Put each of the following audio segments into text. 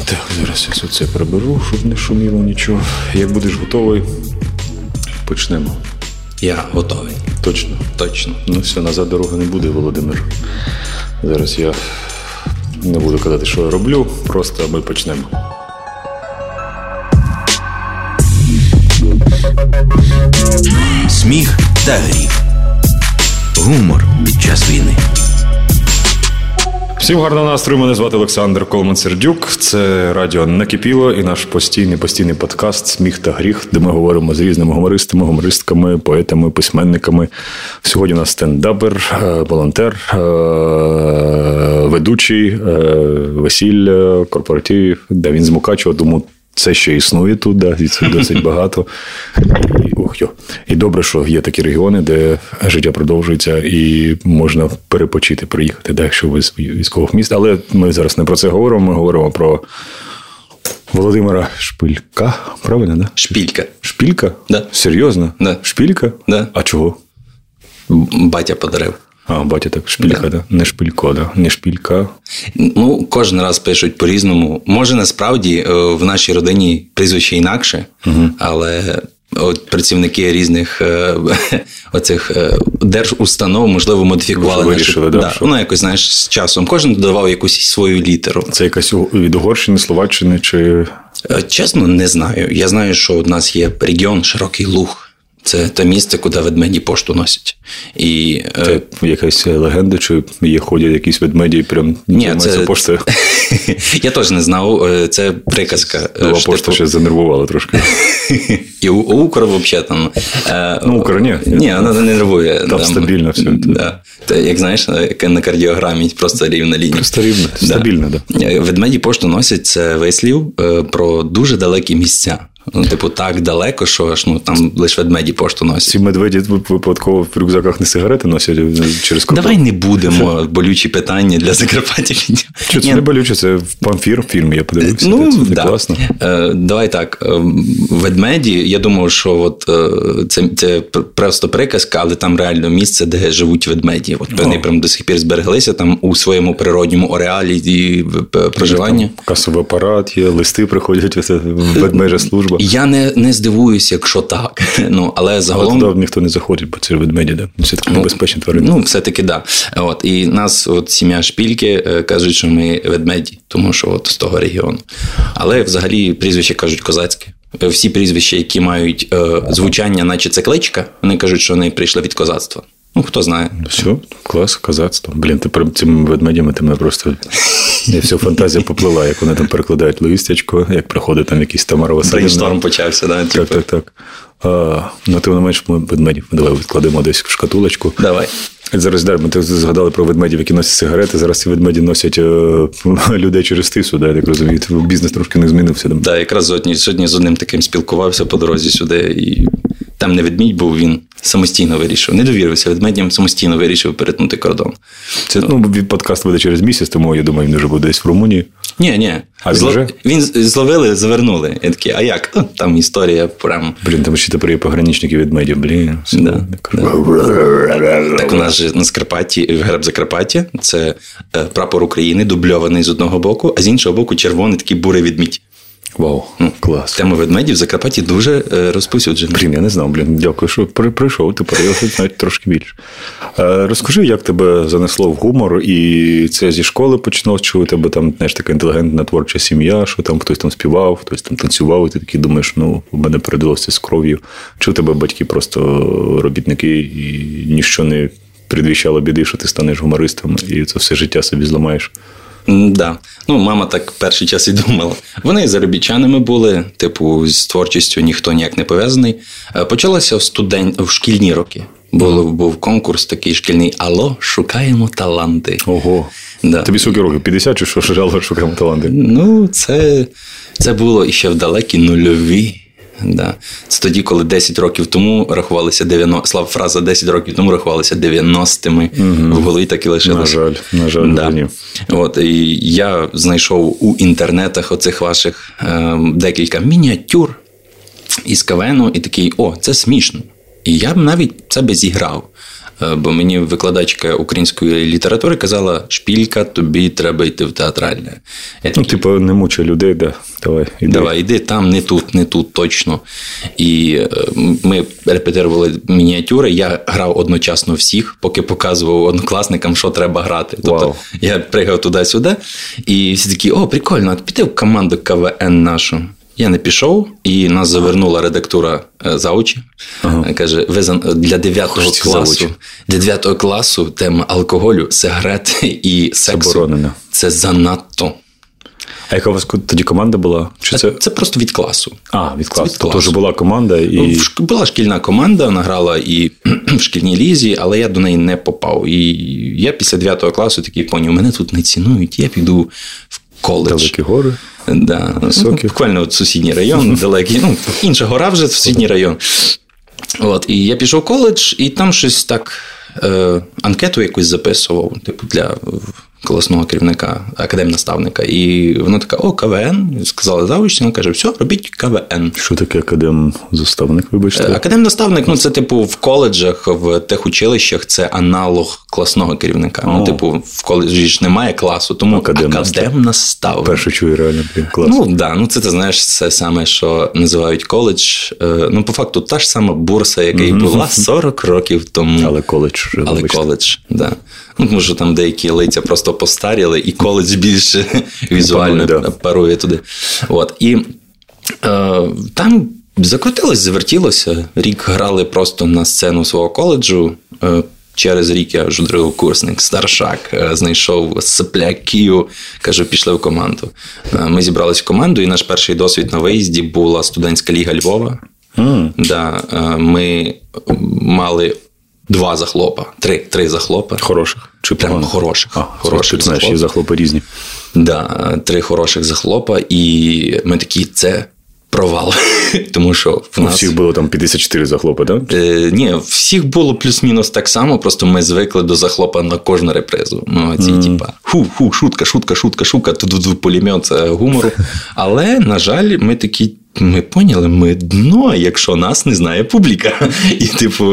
Так, зараз я це приберу, щоб не шуміло нічого. Як будеш готовий, почнемо. Я готовий. Точно? Точно. Ну все, назад дороги не буде, Володимир. Зараз я не буду казати, що я роблю, просто ми почнемо. Сміх та гріх. Гумор під час війни. Всім гарного настрою, мене звати Олександр Колман-Сердюк. Це радіо «Накипіло» і наш постійний подкаст «Сміх та гріх», де ми говоримо з різними гумористами, гумористками, поетами, письменниками. Сьогодні у нас стендапер, волонтер, ведучий, весілля, корпоративів. Да, він з Мукачева, тому це ще існує тут, да, це досить багато. І добре, що є такі регіони, де життя продовжується і можна перепочити, приїхати, да, якщо ви з військових міст. Але ми зараз не про це говоримо, ми говоримо про Володимира Шпилька. Правильно, да? Шпілька. Шпілька? Да. Серйозно? Да. Шпілька? Да. А чого? Батя подарив. А, батя так, Шпілька, да. Не Шпилько, да. Не Шпілька. Ну, кожен раз пишуть по-різному. Може, насправді, в нашій родині прізвище інакше, але от працівники різних оцих держустанов, можливо, модифікували. Вирішили, да? Воно якось, знаєш, з часом. Кожен додавав якусь свою літеру. Це якась від Угорщини, Словаччини чи... Чесно, не знаю. Я знаю, що у нас є регіон Широкий Луг. Це те місце, куди ведмеді пошту носять. І, це якась легенда, чи є ходять якісь ведмеді прям займаються поштою? Я теж не знав. Це приказка. Нова пошта ще занервувала трошки. І Укр взагалі там... Ну, Укр ні. Ні, вона не нервує. Там стабільно все. Да. Як знаєш, на кардіограмі просто рівна лінія. Просто рівна, стабільно, да. Ведмеді пошту носять, це вислів про дуже далекі місця. Ну, типу, так далеко, що аж там лише ведмеді пошту носять. Ці медведі випадково в рюкзаках не сигарети носять через кордон? Давай не будемо болючі питання для Закарпаття. Що це не болюче, це Памфір фільм, я подивився, це класно. Давай так, ведмеді, я думав, що от, це просто приказка, але там реально місце, де живуть ведмеді. От вони прям до сих пір збереглися там у своєму природньому ареалі і проживання. Там касовий апарат є, листи приходять, ведмежа служба. Я не здивуюся, якщо так. Ну, але загалом... Але туди ніхто не заходить, бо це ведмеді, да? Все-таки небезпечні тварини. Ну, все-таки, да. От, і нас, от, сім'я Шпільки, кажуть, що ми ведмеді, тому що от з того регіону. Але взагалі прізвище кажуть козацьке. Всі прізвища, які мають звучання, наче це кличка, вони кажуть, що вони прийшли від козацтва. Ну, хто знає. Все, клас, козацтво. Блін, ти цими ведмедями ти мене просто... Я вся фантазія поплила, як вони там перекладають листячко, як приходить там якийсь Тамара Василівна. Брейншторм почався, да? Так. Ну, тим не менш, ми ведмедів. Давай відкладемо десь в шкатулочку. Давай. Зараз, ми так згадали про ведмедів, які носять сигарети. Зараз ці ведмеді носять людей через тису, да, я так розумію. Бізнес трошки не змінився. Так, да, якраз сьогодні з одним таким спілкувався по дорозі сюди, і там не ведмідь був, він самостійно вирішив. Не довірився ведмедям, самостійно вирішив перетнути кордон. Це, подкаст буде через місяць, тому я думаю, він вже буде десь в Румунії. Ні. А він вже? Він зловили, завернули. Я такий, а як? Ну, там історія прям... Блін, там ще тепер є пограничники ведмедів, блін. Да. Так у нас же на Скарпатті, герб Закарпаття, це прапор України, дубльований з одного боку, а з іншого боку червоний такий бурий ведмідь. Вау, клас. Тема ведмедів в Закарпатті дуже розповсюджена. Блін, я не знав, дякую, що прийшов, тепер я навіть трошки більше. Розкажи, як тебе занесло в гумор, і це зі школи почалось, чи у тебе там, знаєш, така інтелігентна творча сім'я, що там хтось там співав, хтось там танцював, і ти такий думаєш, у мене передалося з кров'ю. Чи у тебе батьки просто робітники, і ніщо не предвіщало біди, що ти станеш гумористом, і це все життя собі зламаєш? Да. Мама так перший час і думала. Вони заробітчанами були, типу, з творчістю ніхто ніяк не пов'язаний. Почалося в шкільні роки. Був конкурс такий шкільний «Алло, шукаємо таланти». Ого. Да. Тобі скільки років? 50 чи що? «Алло, шукаємо таланти»? Ну, це було іще в далекі нульові. Да. Це тоді, коли 10 років тому рахувалися фраза 10 років тому рахувалися 90-ми. В голові так і лишилося. На жаль, да. Ні. От, і я знайшов у інтернетах оцих ваших декілька мініатюр із КВНу і такий, це смішно. І я б навіть це би зіграв. Бо мені викладачка української літератури казала, Шпілька, тобі треба йти в театральне. Не мучай людей, да. Давай, іди там, не тут, точно. І ми репетирували мініатюри, я грав одночасно всіх, поки показував однокласникам, що треба грати. Тобто я пригав туди-сюди, і всі такі, прикольно, піди в команду КВН нашу. Я не пішов, і нас завернула редактура заочі. Каже, ви для 9 класу тема алкоголю, сигарети і сексу. Заборонено. Це занадто. А яка у вас тоді команда була? Чи це просто від класу. Від класу. Тобто вже була команда? Була шкільна команда, вона грала і в шкільній лізі, але я до неї не попав. І я після 9 класу такий поняв, мене тут не цінують, я піду в коледж. Далекі гори. Да. Буквально сусідній район, далекий. Інша гора вже, сусідній район. І я пішов в коледж, і там щось так анкету якусь записував, для класного керівника, академнаставника. І вона така, КВН, сказала завуч, вона каже, все, робіть КВН. Що таке академнаставник, вибачте? Академнаставник, це в коледжах, в техучилищах, це аналог класного керівника. В коледжі ж немає класу, тому академнаставник. Перше чую реально клас. Це ти знаєш, це саме, що називають коледж. По факту, та ж сама бурса, яка і була 40 років тому. Але коледж. Да. Тому що там деякі лиця просто постаріли, і коледж більше візуально парує туди. І там закрутилось, завертілося. Рік грали просто на сцену свого коледжу. Через рік я вже другокурсник, старшак, знайшов сопляків, кажу, пішли в команду. Ми зібрались в команду, і наш перший досвід на виїзді була студентська ліга Львова. Ми мали 2 захлопа, 3 захлопа. Хороших? Чи прямо хороших. Хороших знаєш, є захлопи різні. 3 хороших захлопа, і ми такі, це провал. Тому що в нас... У всіх було там 54 захлопи, так? Ні, всіх було плюс-мінус так само, просто ми звикли до захлопа на кожну репризу. Шутка, тут пулемет гумору. Але, на жаль, ми поняли, ми дно, якщо нас не знає публіка. І,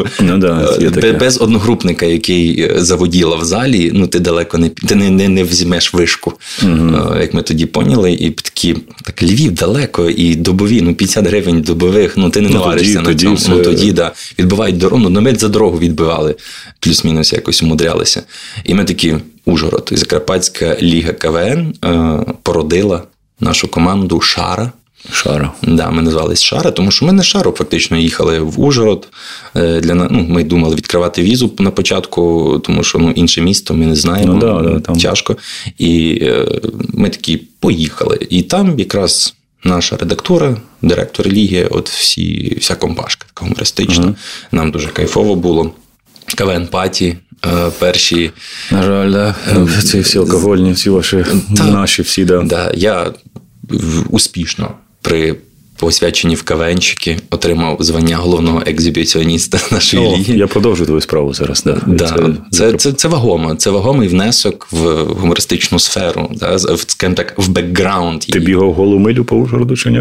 без одногрупника, який заводіла в залі, ти далеко не візьмеш вишку. Як ми тоді поняли, і такі, Львів далеко, і добові, 50 гривень добових, ти не наваришся на цьому. Тоді, відбивають дорогу, ми за дорогу відбивали, плюс-мінус якось умудрялися. І ми такі, Ужгород, і Закарпатська ліга КВН породила нашу команду «Шара». Ми назвались «Шара», тому що ми не «Шару» фактично їхали в Ужгород. Ми думали відкривати візу на початку, тому що інше місто ми не знаємо, тяжко. І ми такі поїхали. І там якраз наша редактура, директор ліги, вся компашка така гумористична. Нам дуже кайфово було. КВН-паті перші. На жаль, ці всі алкогольні, всі ваші, наші всі, я успішно при посвяченні в КВНщики отримав звання головного екзибіціоніста нашої ліги. Я продовжую твою справу зараз. Це вагомо. Це вагомий внесок в гумористичну сферу, скажімо так, в бекграунд. Ти бігав голу милю по Ужгороду чи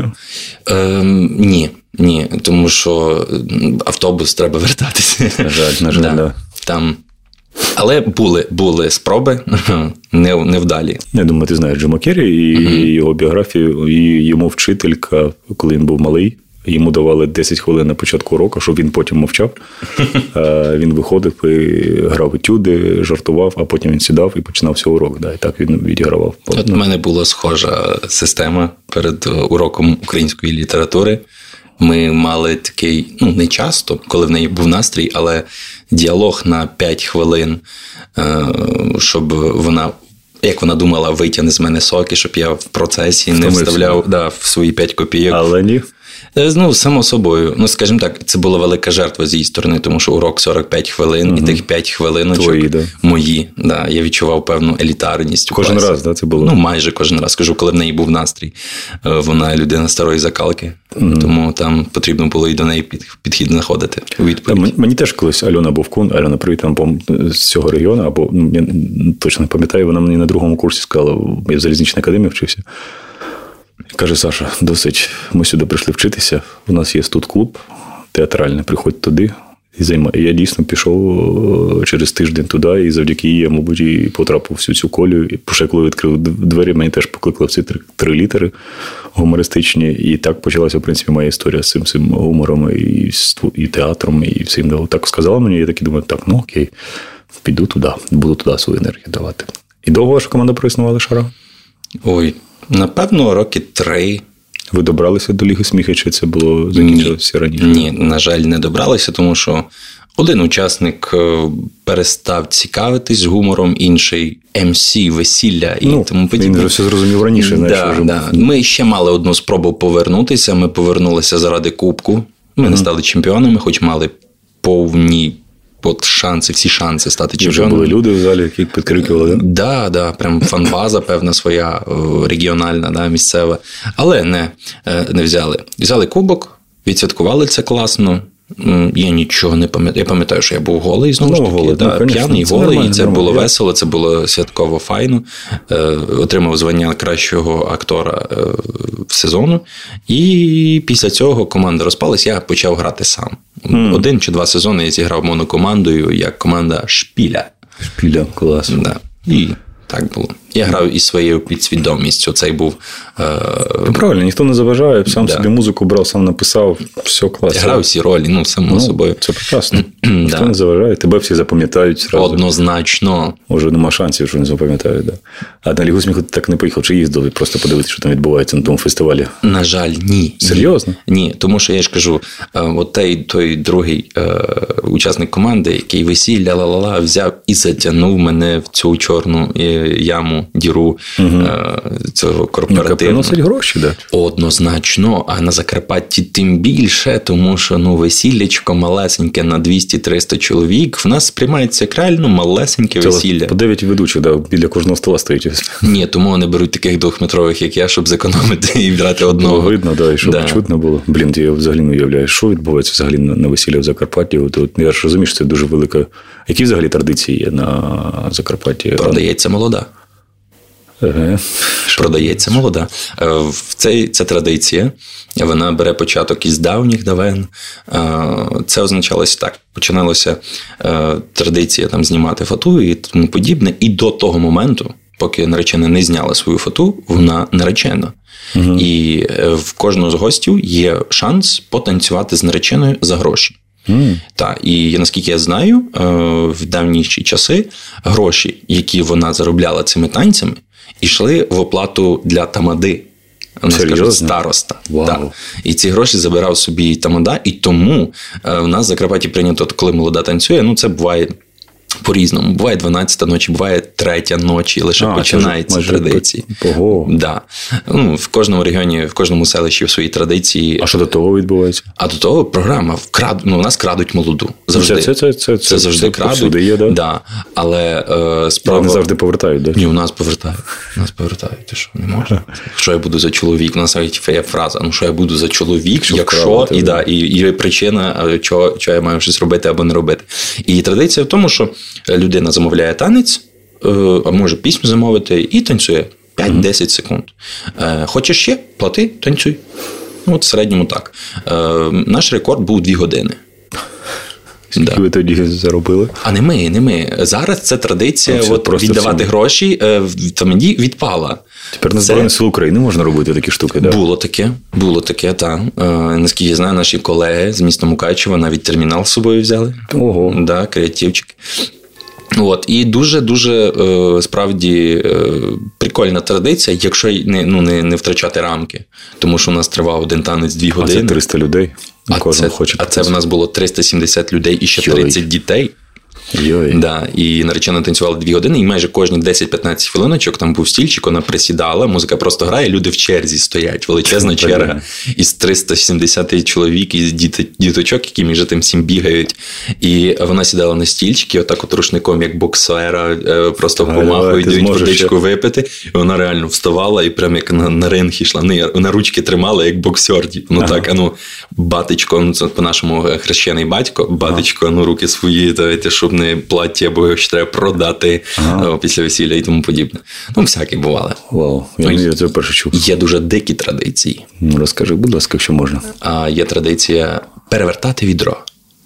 ні? Ні, тому що автобус треба вертатися. На жаль. Там... Але були спроби невдалі. Я думаю, ти знаєш Джима Керрі і його біографію, і йому вчителька, коли він був малий, йому давали 10 хвилин на початку уроку, щоб він потім мовчав. Він виходив і грав етюди, жартував, а потім він сідав і починався урок. І так він відігравав. У мене була схожа система перед уроком української літератури. Ми мали такий, не часто, коли в неї був настрій, але діалог на 5 хвилин, щоб вона, як вона думала, витягне з мене соки, щоб я в процесі не вставляв в свої 5 копійок. Але ні. Само собою. Скажімо так, це була велика жертва з її сторони, тому що урок 45 хвилин, і тих 5 хвилиночок мої. Я відчував певну елітарність. Кожен раз, це було? Майже кожен раз. Скажу, коли в неї був настрій. Вона людина старої закалки, тому там потрібно було і до неї підхід знаходити у відповідь. Мені теж колись Альона Бовкун, Альона, привіт, з цього регіону, або, я точно не пам'ятаю, вона мені на 2-му курсі сказала, я в залізничній академії вчився. Каже, Саша, досить, ми сюди прийшли вчитися, у нас є тут клуб театральний, приходь туди, Я дійсно пішов через тиждень туди, і завдяки їй я, мабуть, і потрапив всю цю колію. І ще коли відкрив двері, мені теж покликали в ці 3 літери гумористичні. І так почалася, в принципі, моя історія з цим гумором і театром, і всім. Так сказала мені, я так і думаю, так, окей, піду туди, буду туди свою енергію давати. І довго ваша команда проіснувала, Шара? Ой, напевно, роки 3. Ви добралися до Ліги сміху, чи це було закінчилося раніше? Ні, на жаль, не добралися, тому що один учасник перестав цікавитись гумором, інший МС, весілля і тому подібне. Він вже все зрозумів раніше. Да. Ми ще мали одну спробу повернутися. Ми повернулися заради кубку. Ми не стали чемпіонами, хоч мали повні всі шанси стати чемпіоном. Вже були люди в залі, які підкрикували, да? Да, прям фан-база певна своя, регіональна, місцева. Але не взяли. Взяли кубок, відсвяткували це класно. Я нічого не пам'ятаю. Я пам'ятаю, що я був голий, знову ж таки. П'яний, голий, і це було весело, це було святково файно. Отримав звання кращого актора в сезону. І після цього команда розпалась, я почав грати сам. 1 чи 2 сезони я зіграв монокомандою, як команда Шпіля. Шпіля, клас. Да. І так було. Я грав із своєю підсвідомістю. Цей був... Правильно, ніхто не заважає. Сам собі музику брав, сам написав. Все класно. Я грав всі ролі, само собою. Це прекрасно. Ніхто не заважає. Тебе всі запам'ятають зразу. Однозначно. Може, нема шансів, що не запам'ятають. Да. А на Лігу сміху ти так не поїхав? Чи їздив? Просто подивитися, що там відбувається на тому фестивалі? На жаль, ні. Серйозно? Ні, тому що я ж кажу, от той другий учасник команди, який весілля, взяв і затягнув мене в цю чорну яму, діру цього корпоративного. Приносить гроші, да? Однозначно, а на Закарпатті тим більше, тому що весіллячко малесеньке на 200-300 чоловік, в нас сприймається як реально малесеньке весілля. По 9 ведучих, біля кожного стола стоїть. Ні, тому вони беруть таких 2-метрових, як я, щоб зекономити і брати одного. Видно, да, і щоб чутно було. Блін, я взагалі не уявляю, що відбувається взагалі на весілля в Закарпатті. Я ж розумію, що це дуже велика. Які взагалі традиції є на Закарпатті? Продається молода. Продається молода. Це традиція. Вона бере початок із давніх давен. Це означалося так. Починалася традиція знімати фату і тому подібне. І до того моменту, поки наречена не зняла свою фату, вона наречена. Угу. І в кожного з гостів є шанс потанцювати з нареченою за гроші. Так, і наскільки я знаю, в давніші часи гроші, які вона заробляла цими танцями, йшли в оплату для тамади. Скажуть, староста. Так. І ці гроші забирав собі тамада, і тому в нас в Закарпатті прийнято, коли молода танцює, це буває по-різному. Буває 12-та ночі, буває 3-та ночі, лише починаються традиції. Да. В кожному регіоні, в кожному селищі в своїй традиції. А що до того відбувається? А до того програма. У нас крадуть молоду. Завжди. Це завжди крадуть. Є, да? Да. Але справа... Вони завжди повертають, да? Ні, у нас повертають. Ти що, не можна? Що я буду за чоловік? У нас є фраза, що я буду за чоловік, якщо... І причина, чого я маю щось робити або не робити. І традиція в тому, що людина замовляє танець, а може пісню замовити, і танцює 5-10 секунд. Хочеш ще? Плати, танцюй. В середньому так. Наш рекорд був 2 години. Скільки ви тоді заробили? А не ми. Зараз це традиція віддавати гроші в тамаді відпала. Тепер на Збройні Сили України можна робити такі штуки, так? Було таке, так. Наскільки я знаю, наші колеги з міста Мукачева навіть термінал з собою взяли. Ого. Да, креативчики. І дуже-дуже, справді, прикольна традиція, якщо не втрачати рамки. Тому що у нас тривав один танець 2 години. А це 300 людей? А це в нас було 370 людей і ще 30 дітей. Да, і наречена танцювала 2 години, і майже кожні 10-15 хвилиночок там був стільчик, вона присідала, музика просто грає, люди в черзі стоять, величезна черга із 370 чоловік, із діточок, які між тим всім бігають. І вона сідала на стільчик, і отак рушником, як боксера, просто помахують, дають водичку випити. І вона реально вставала і прям як на ринг йшла. На ручки тримала, як боксер. Так, батечко, по-нашому хрещений батько, батечко, руки свої, щоб не плаття, або ще треба продати після весілля і тому подібне. Всяке бувало. Вау, я це вперше чув. Є дуже дикі традиції. Розкажи, будь ласка, якщо можна. Є традиція перевертати відро.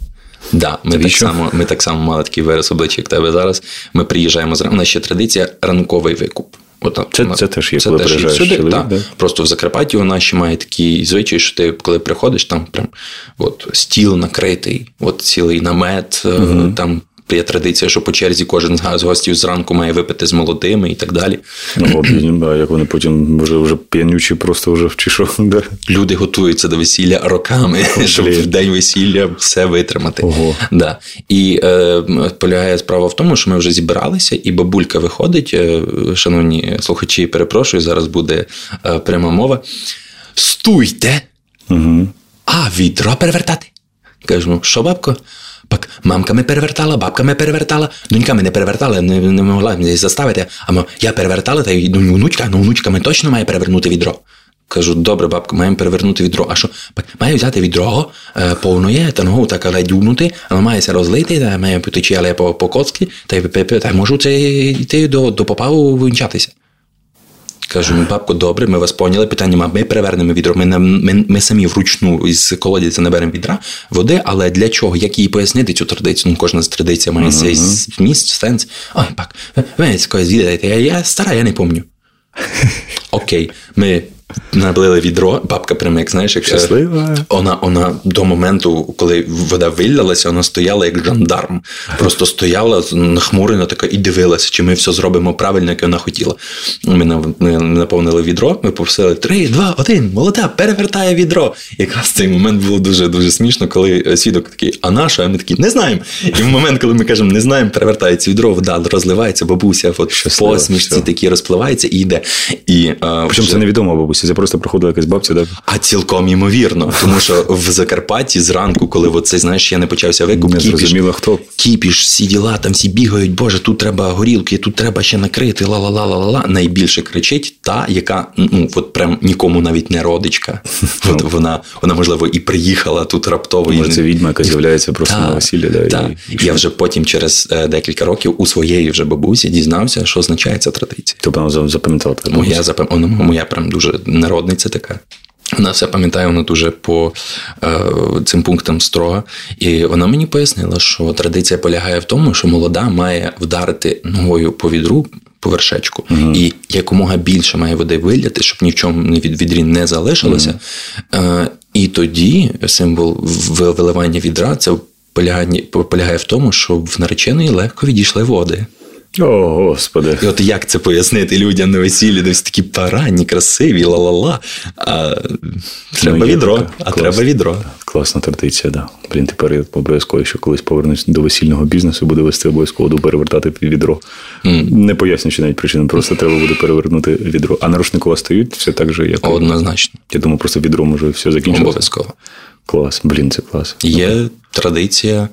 Да, ми так само мали такий вираз обличчя, як тебе зараз. Ми приїжджаємо зранку, у нас ще традиція ранковий викуп. Це теж є, коли приїжджаєш сюди, чоловік, да. Просто в Закарпатті вона ще має такий звичай, що ти, коли приходиш, там прям стіл накритий, цілий намет, там є традиція, що по черзі кожен з гостів зранку має випити з молодими і так далі. Як вони потім вже п'янючі просто вже вчишов. Да. Люди готуються до весілля роками, щоб в день весілля все витримати. Ого. Да. І полягає справа в тому, що ми вже зібралися, і бабулька виходить, шановні слухачі, перепрошую, зараз буде пряма мова. Стуйте! Угу. А відро перевертати? Кажу, що, бабко? Пак мамка мене перевертала, бабка мене перевертала, донька мене перевертала, не могла мене заставити. А я перевертала, та й внучка мене точно має перевернути відро. Кажу, добре, бабко, маємо перевернути відро. А що? Пак маю взяти відро, повне, та ногу так ледь дюнути, але мається розлити, та має потечі, але по коцки, та можу це йти до попаву вінчатися. Кажу, бабко, добре, ми вас поняли, питання нема, ми перевернемо відро, ми самі вручну із колодязя наберемо відра води, але для чого, як їй пояснити цю традицію? Кожна з традицій має свій зміст, сенс. Ой, пак, ви когось віддаєте, я стара, я не пам'ятаю. Окей, ми наблили відро, бабка прямо, як знаєш, як щаслива. Вона до моменту, коли вода вилялася, вона стояла як жандарм. Просто стояла нахмурена така і дивилася, чи ми все зробимо правильно, як вона хотіла. Ми наповнили відро, ми попросили 3, 2, 1, молода, перевертає відро. І якраз цей момент було дуже-дуже смішно, коли свідок такий, а наша? А ми такі, не знаємо. І в момент, коли ми кажемо, не знаємо, перевертається відро, вода розливається, бабуся в посмішці такі розпливається і йде. Причому це невідомо, бабуся, це просто проходила якась бабця, так? А цілком ймовірно, тому що в Закарпатті зранку, коли оце, знаєш, ще не почався викуп, кіпіш, всі діла, там всі бігають, боже, тут треба горілки, тут треба ще накрити, ла-ла-ла-ла-ла. Найбільше кричить та, яка, прям нікому навіть не родичка. Вона, можливо, і приїхала тут раптово. Може, це відьма, яка з'являється просто на весілля. Так. Я вже потім через декілька років у своєї вже бабусі дізнався, що означає ця традиція. Тобто вона запам'ятала? Моя прям дуже народниця така. Вона все пам'ятає, вона дуже по цим пунктам строга. І вона мені пояснила, що традиція полягає в тому, що молода має вдарити ногою по відру, по вершечку, і якомога більше має води виляти, щоб ні в чому від відрі не залишилося. І тоді символ виливання відра, це полягає в тому, що в нареченої легко відійшли води. О, Господи. І от як це пояснити людям на весіллі, де всі такі парадні, красиві, ла-ла-ла. А треба відро. Треба відро. Класна традиція, да. Блін, тепер я обов'язково, що колись повернусь до весільного бізнесу, буду вести обов'язково перевертати відро. Не пояснюючи навіть причину, просто треба буде перевернути відро. А на рушнику стають все так же, як... Однозначно. Я думаю, просто відро може все закінчилося. Обов'язково. Клас, блін, це клас. Є традиція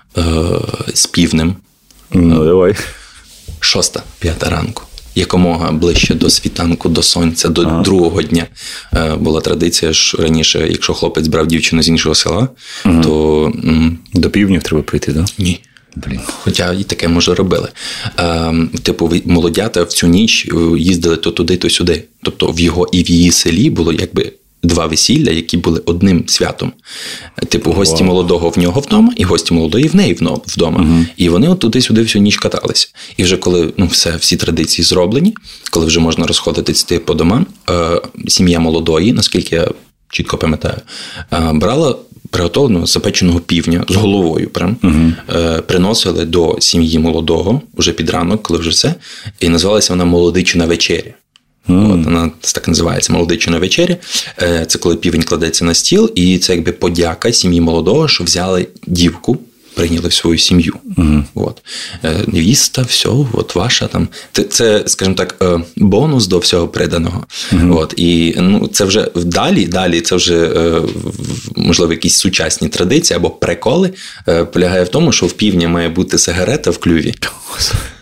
з півнем. Ну, давай. 6-5 ранку. Якомога ближче до світанку, до сонця, до другого дня. Була традиція, що раніше, якщо хлопець брав дівчину з іншого села, то... До півдня треба прийти, так? Да? Ні. Блін. Хоча і таке, може, робили. Молодята в цю ніч їздили то туди, то сюди. Тобто в його і в її селі було якби 2 весілля, які були одним святом. Гості молодого в нього вдома, і гості молодої в неї вдома. І вони от туди-сюди всю ніч каталися. І вже коли всі традиції зроблені, коли вже можна розходитися по домам, сім'я молодої, наскільки я чітко пам'ятаю, брала приготовленого запеченого півня з головою прям, приносили до сім'ї молодого, вже під ранок, коли вже все, і називалася вона «Молодична вечеря». От, вона так називається «Молодична вечеря». Це коли півень кладеться на стіл, і це якби подяка сім'ї молодого, що взяли дівку, прийняли в свою сім'ю. От. Невіста, все, от ваша там. Це, скажімо так, бонус до всього приданого. От. І це вже далі, це вже, можливо, якісь сучасні традиції або приколи. Полягає в тому, що в півдня має бути сигарета в клюві.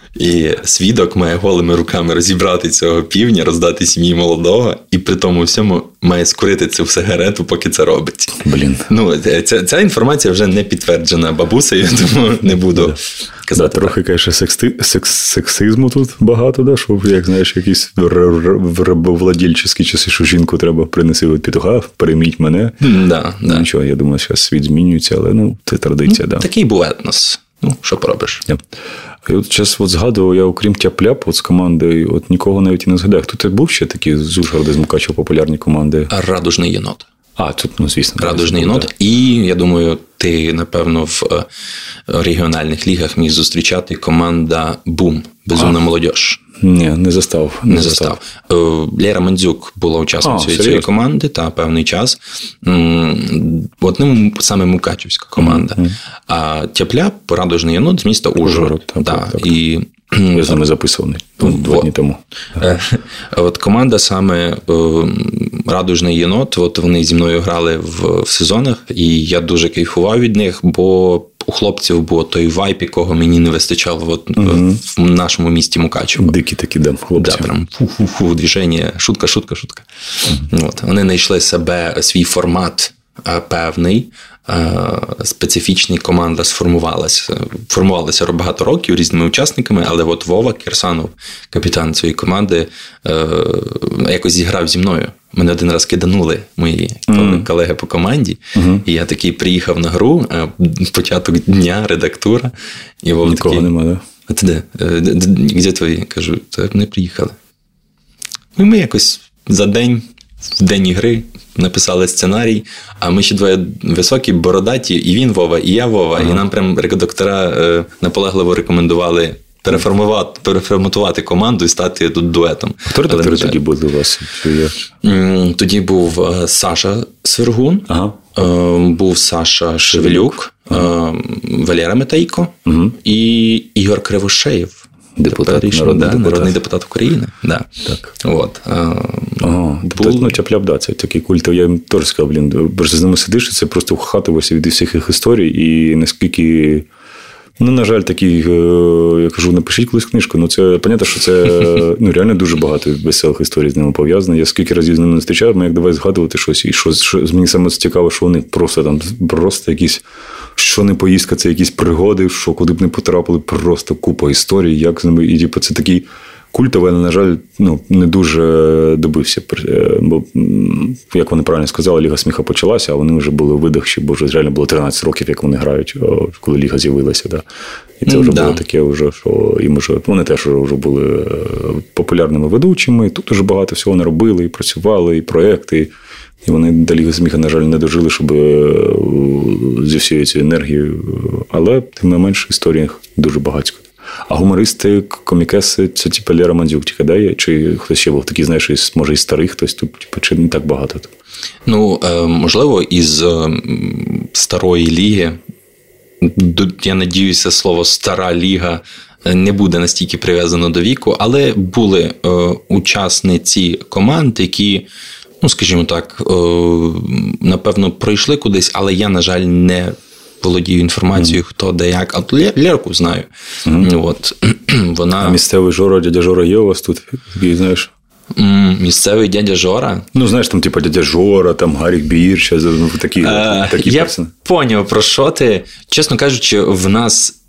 І свідок має голими руками розібрати цього півня, роздати сім'ї молодого, і при тому всьому має скурити цю сигарету, поки це робить. Блін. Ну, ця інформація вже не підтверджена бабусею, тому не буду казати. Да, трохи, конечно, сексизму тут багато, да? Що, як знаєш, якісь рабовладільчі часи, що жінку треба принеси від петуха, перейміть мене. Да. Нічого, я думаю, зараз світ змінюється, але це традиція. Да. Такий був етнос. Що поробиш? І от зараз згадував, я окрім Тяп-Ляп з команди, от нікого навіть і не згадаю. Хто це був ще такі з Ужгорода, з Мукачева популярні команди? Радужний єнот. Тут, звісно. Радужний єнот. І, я думаю, ти, напевно, в регіональних лігах міг зустрічати команда «Бум». Безумна молодіж. Ні, не застав. Не застав. Лера Мандзюк була учасницею цієї команди певний час. Одним саме мукачівська команда. А Тяп-Ляп, Радужний єнот з міста Ужгород. Так. І я з ними записував 2 дні тому. От команда саме Радужний єнот, от вони зі мною грали в сезонах, і я дуже кайфував від них, бо у хлопців був той вайб, якого мені не вистачало в нашому місті Мукачево. Дикі такі, хлопці. Да, прям фу-фу-фу, движення, шутка. От. Вони знайшли себе, свій формат певний, специфічний, команда формувалася багато років різними учасниками, але от Вова Кірсанов, капітан цієї команди, якось зіграв зі мною. Мене один раз киданули мої колеги по команді, і я такий приїхав на гру, початок дня, редактура. І Вова нікого такий, нема, да? А ти де? Де твої? Кажу, не приїхали. І ми якось за день, в день ігри, написали сценарій, а ми ще двоє високі, бородаті, і він Вова, і я Вова, і нам прям редактора наполегливо рекомендували переформатувати команду і стати тут дуетом. Хто редактори тоді були у вас? Тоді був Саша Свергун, був Саша Шевелюк, Валера Метайко і Ігор Кривошеєв. Народний депутат України. Да. Так. От. Тяп-Ляп, це такий культ. Я їм теж сказав, просто з ними сидиш, і це просто вхатувався від всіх їх історій, і наскільки... на жаль, такі, я кажу, напишіть колись книжку. Це, понятно, що це реально дуже багато веселих історій з ними пов'язано. Я скільки разів з ними не зустрічав, ми як давай згадувати щось. І що мені саме цікаво, що вони просто якісь, що не поїздка, це якісь пригоди, що куди б не потрапили, просто купа історій, як з ними. І це такий культовий, але, на жаль, не дуже добився. Бо, як вони правильно сказали, Ліга сміха почалася, а вони вже були видихші, бо вже реально було 13 років, як вони грають, коли Ліга з'явилася. Да. І це вже було таке, що їм вже, вони теж вже були популярними ведучими, і тут дуже багато всього не робили, і працювали, і проекти. І вони до Ліги сміха, на жаль, не дожили, щоб зі всією цією енергією. Але, тим не менш, історій дуже багатько. А гумористи, комікеси, це типу Лера Мандзюк тільки, да? Чи хтось ще був такий, знаєш, може із старих хтось тут, чи не так багато? Можливо, із старої ліги, я надіюся, слово «стара ліга» не буде настільки прив'язано до віку, але були учасниці команд, які, скажімо так, напевно, пройшли кудись, але я, на жаль, не володію інформацією, хто, де, як. А Лерку знаю. От. Вона... А місцевий Жора, дядя Жора є у вас тут? Такий, знаєш? Місцевий дядя Жора? Знаєш, там, типу, дядя Жора, там, Гарік Бір, такі я поняв, про що ти. Чесно кажучи, в нас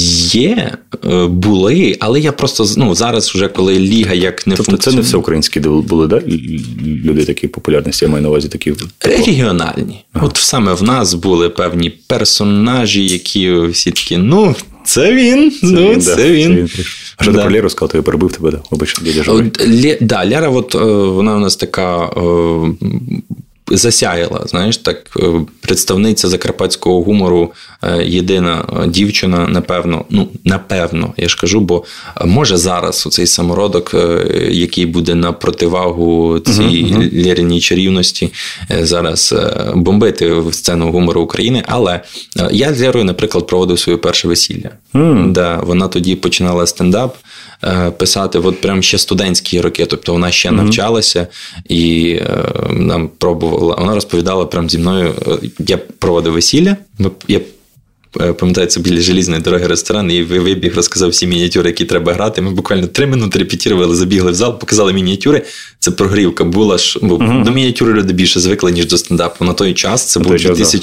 були, але я просто, зараз вже, коли ліга як не функціонує. Це не все українські були, да? Люди такі популярності, я маю на увазі такі. Регіональні. От саме в нас були певні персонажі, які всі такі, це він, це він. А що ти про Леру сказав, то я перебив тебе, обично, дядя Жора? Лера, вона у нас така засяяла, знаєш, так, представниця закарпатського гумору, єдина дівчина, напевно, я ж кажу, бо може зараз оцей самородок, який буде на противагу цій Лериній чарівності, зараз бомбити в сцену гумору України, але я з Лерою, наприклад, проводив своє перше весілля. Да, вона тоді починала стендап писати, от прям ще студентські роки, тобто вона ще навчалася і нам пробувала, вона розповідала прям зі мною, я проводив весілля, я пам'ятаю, це біля желізної дороги ресторан, і вибіг, розказав всі мініатюри, які треба грати. Ми буквально 3 минути репетірували, забігли в зал, показали мініатюри. Це прогрівка була, бо до мініатюри люди більше звикли, ніж до стендапу. На той час це був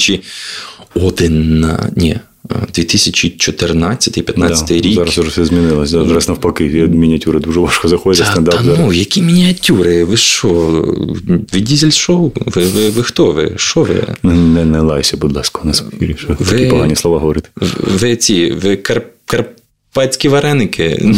2014-15 рік. Зараз вже все змінилось. Зараз навпаки, мініатюри дуже важко заходять. Стендап. Які мініатюри? Ви що? Ви дізель-шоу? Ви хто? Ви? Що ви? Не лайся, будь ласка, на спокій. Такі погані слова говорити. Ви карпатські вареники.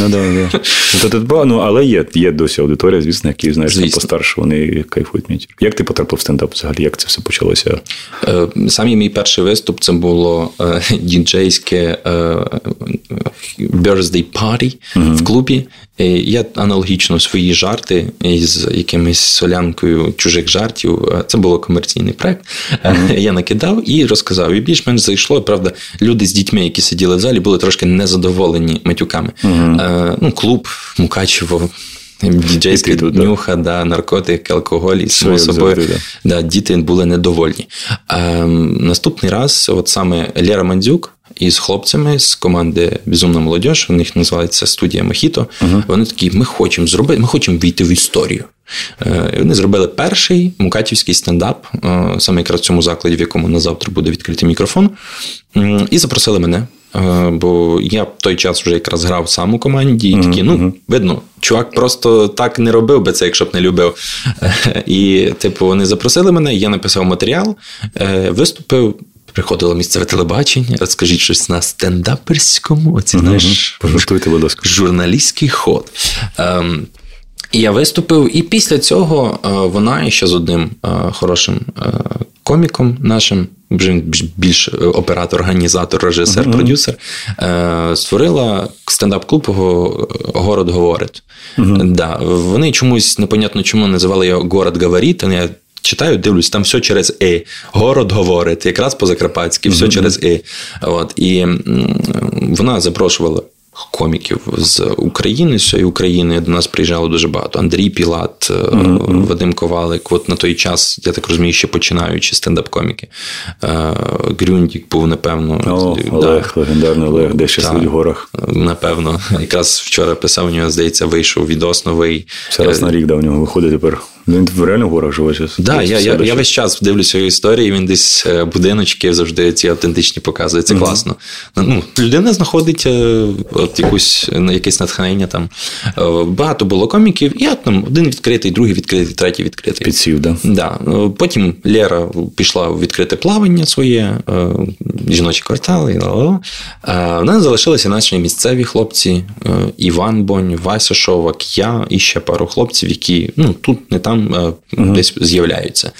Але є досі аудиторія, звісно, які, знаєш, постарше, вони кайфують мініатюри. Як ти потрапив в стендап взагалі? Як це все почалося? Самий мій перший виступ, це було діджейське birthday party в клубі. Я аналогічно свої жарти із якимось солянкою чужих жартів. Це було комерційний проект. Я накидав і розказав. І більш-менш зайшло. Правда, люди з дітьми, які сиділи в залі, були трошки незадоволені матюками. Клуб, Мукачево, діджейська днюха, наркотики, алкоголь, і само собою діти були недовольні. Наступний раз, от саме Лера Мандзюк із хлопцями з команди «Безумна молодіж», у них називається студія «Мохіто», вони такі, ми хочемо війти в історію. Вони зробили перший мукачівський стендап, саме якраз в цьому закладі, в якому на завтра буде відкритий мікрофон, і запросили мене. Бо я в той час вже якраз грав сам у команді, і такі, видно, чувак просто так не робив би це, якщо б не любив. І, вони запросили мене, я написав матеріал, виступив, приходило місцеве телебачення, розкажіть щось на стендаперському, оці, журналістський ход. І я виступив, і після цього вона ще з одним хорошим коміком нашим, більш оператор, організатор, режисер, продюсер, створила стендап-клуб «Город говорить». Вони чомусь, непонятно чому, називали його «Город говорить», я читаю, дивлюсь, там все через «и». «Город говорить», якраз по-закарпатськи, все через «и». І вона запрошувала коміків з України, з всієї України. До нас приїжджало дуже багато. Андрій Пілат, Вадим Ковалик. От на той час, я так розумію, ще починаючи стендап-коміки. Грюндік був, напевно. Олег, легендарний Олег, де ще сидить в горах. Напевно. Якраз вчора писав, у нього, здається, вийшов відос новий. Все раз на рік, у нього виходить тепер. Він реально в горах живе зараз. Я весь час дивлюся його історії, він десь будиночки завжди ці автентичні показує. Це класно. Людина знаходить якесь натхнення там. Багато було коміків, і там один відкритий, другий відкритий, третій відкритий. Підсів, да? Да. Потім Лера пішла в відкрите плавання своє, жіночі квартали. В нас залишилися наші місцеві хлопці, Іван Бонь, Вася Шовак, я і ще пару хлопців, які тут, не там десь з'являються.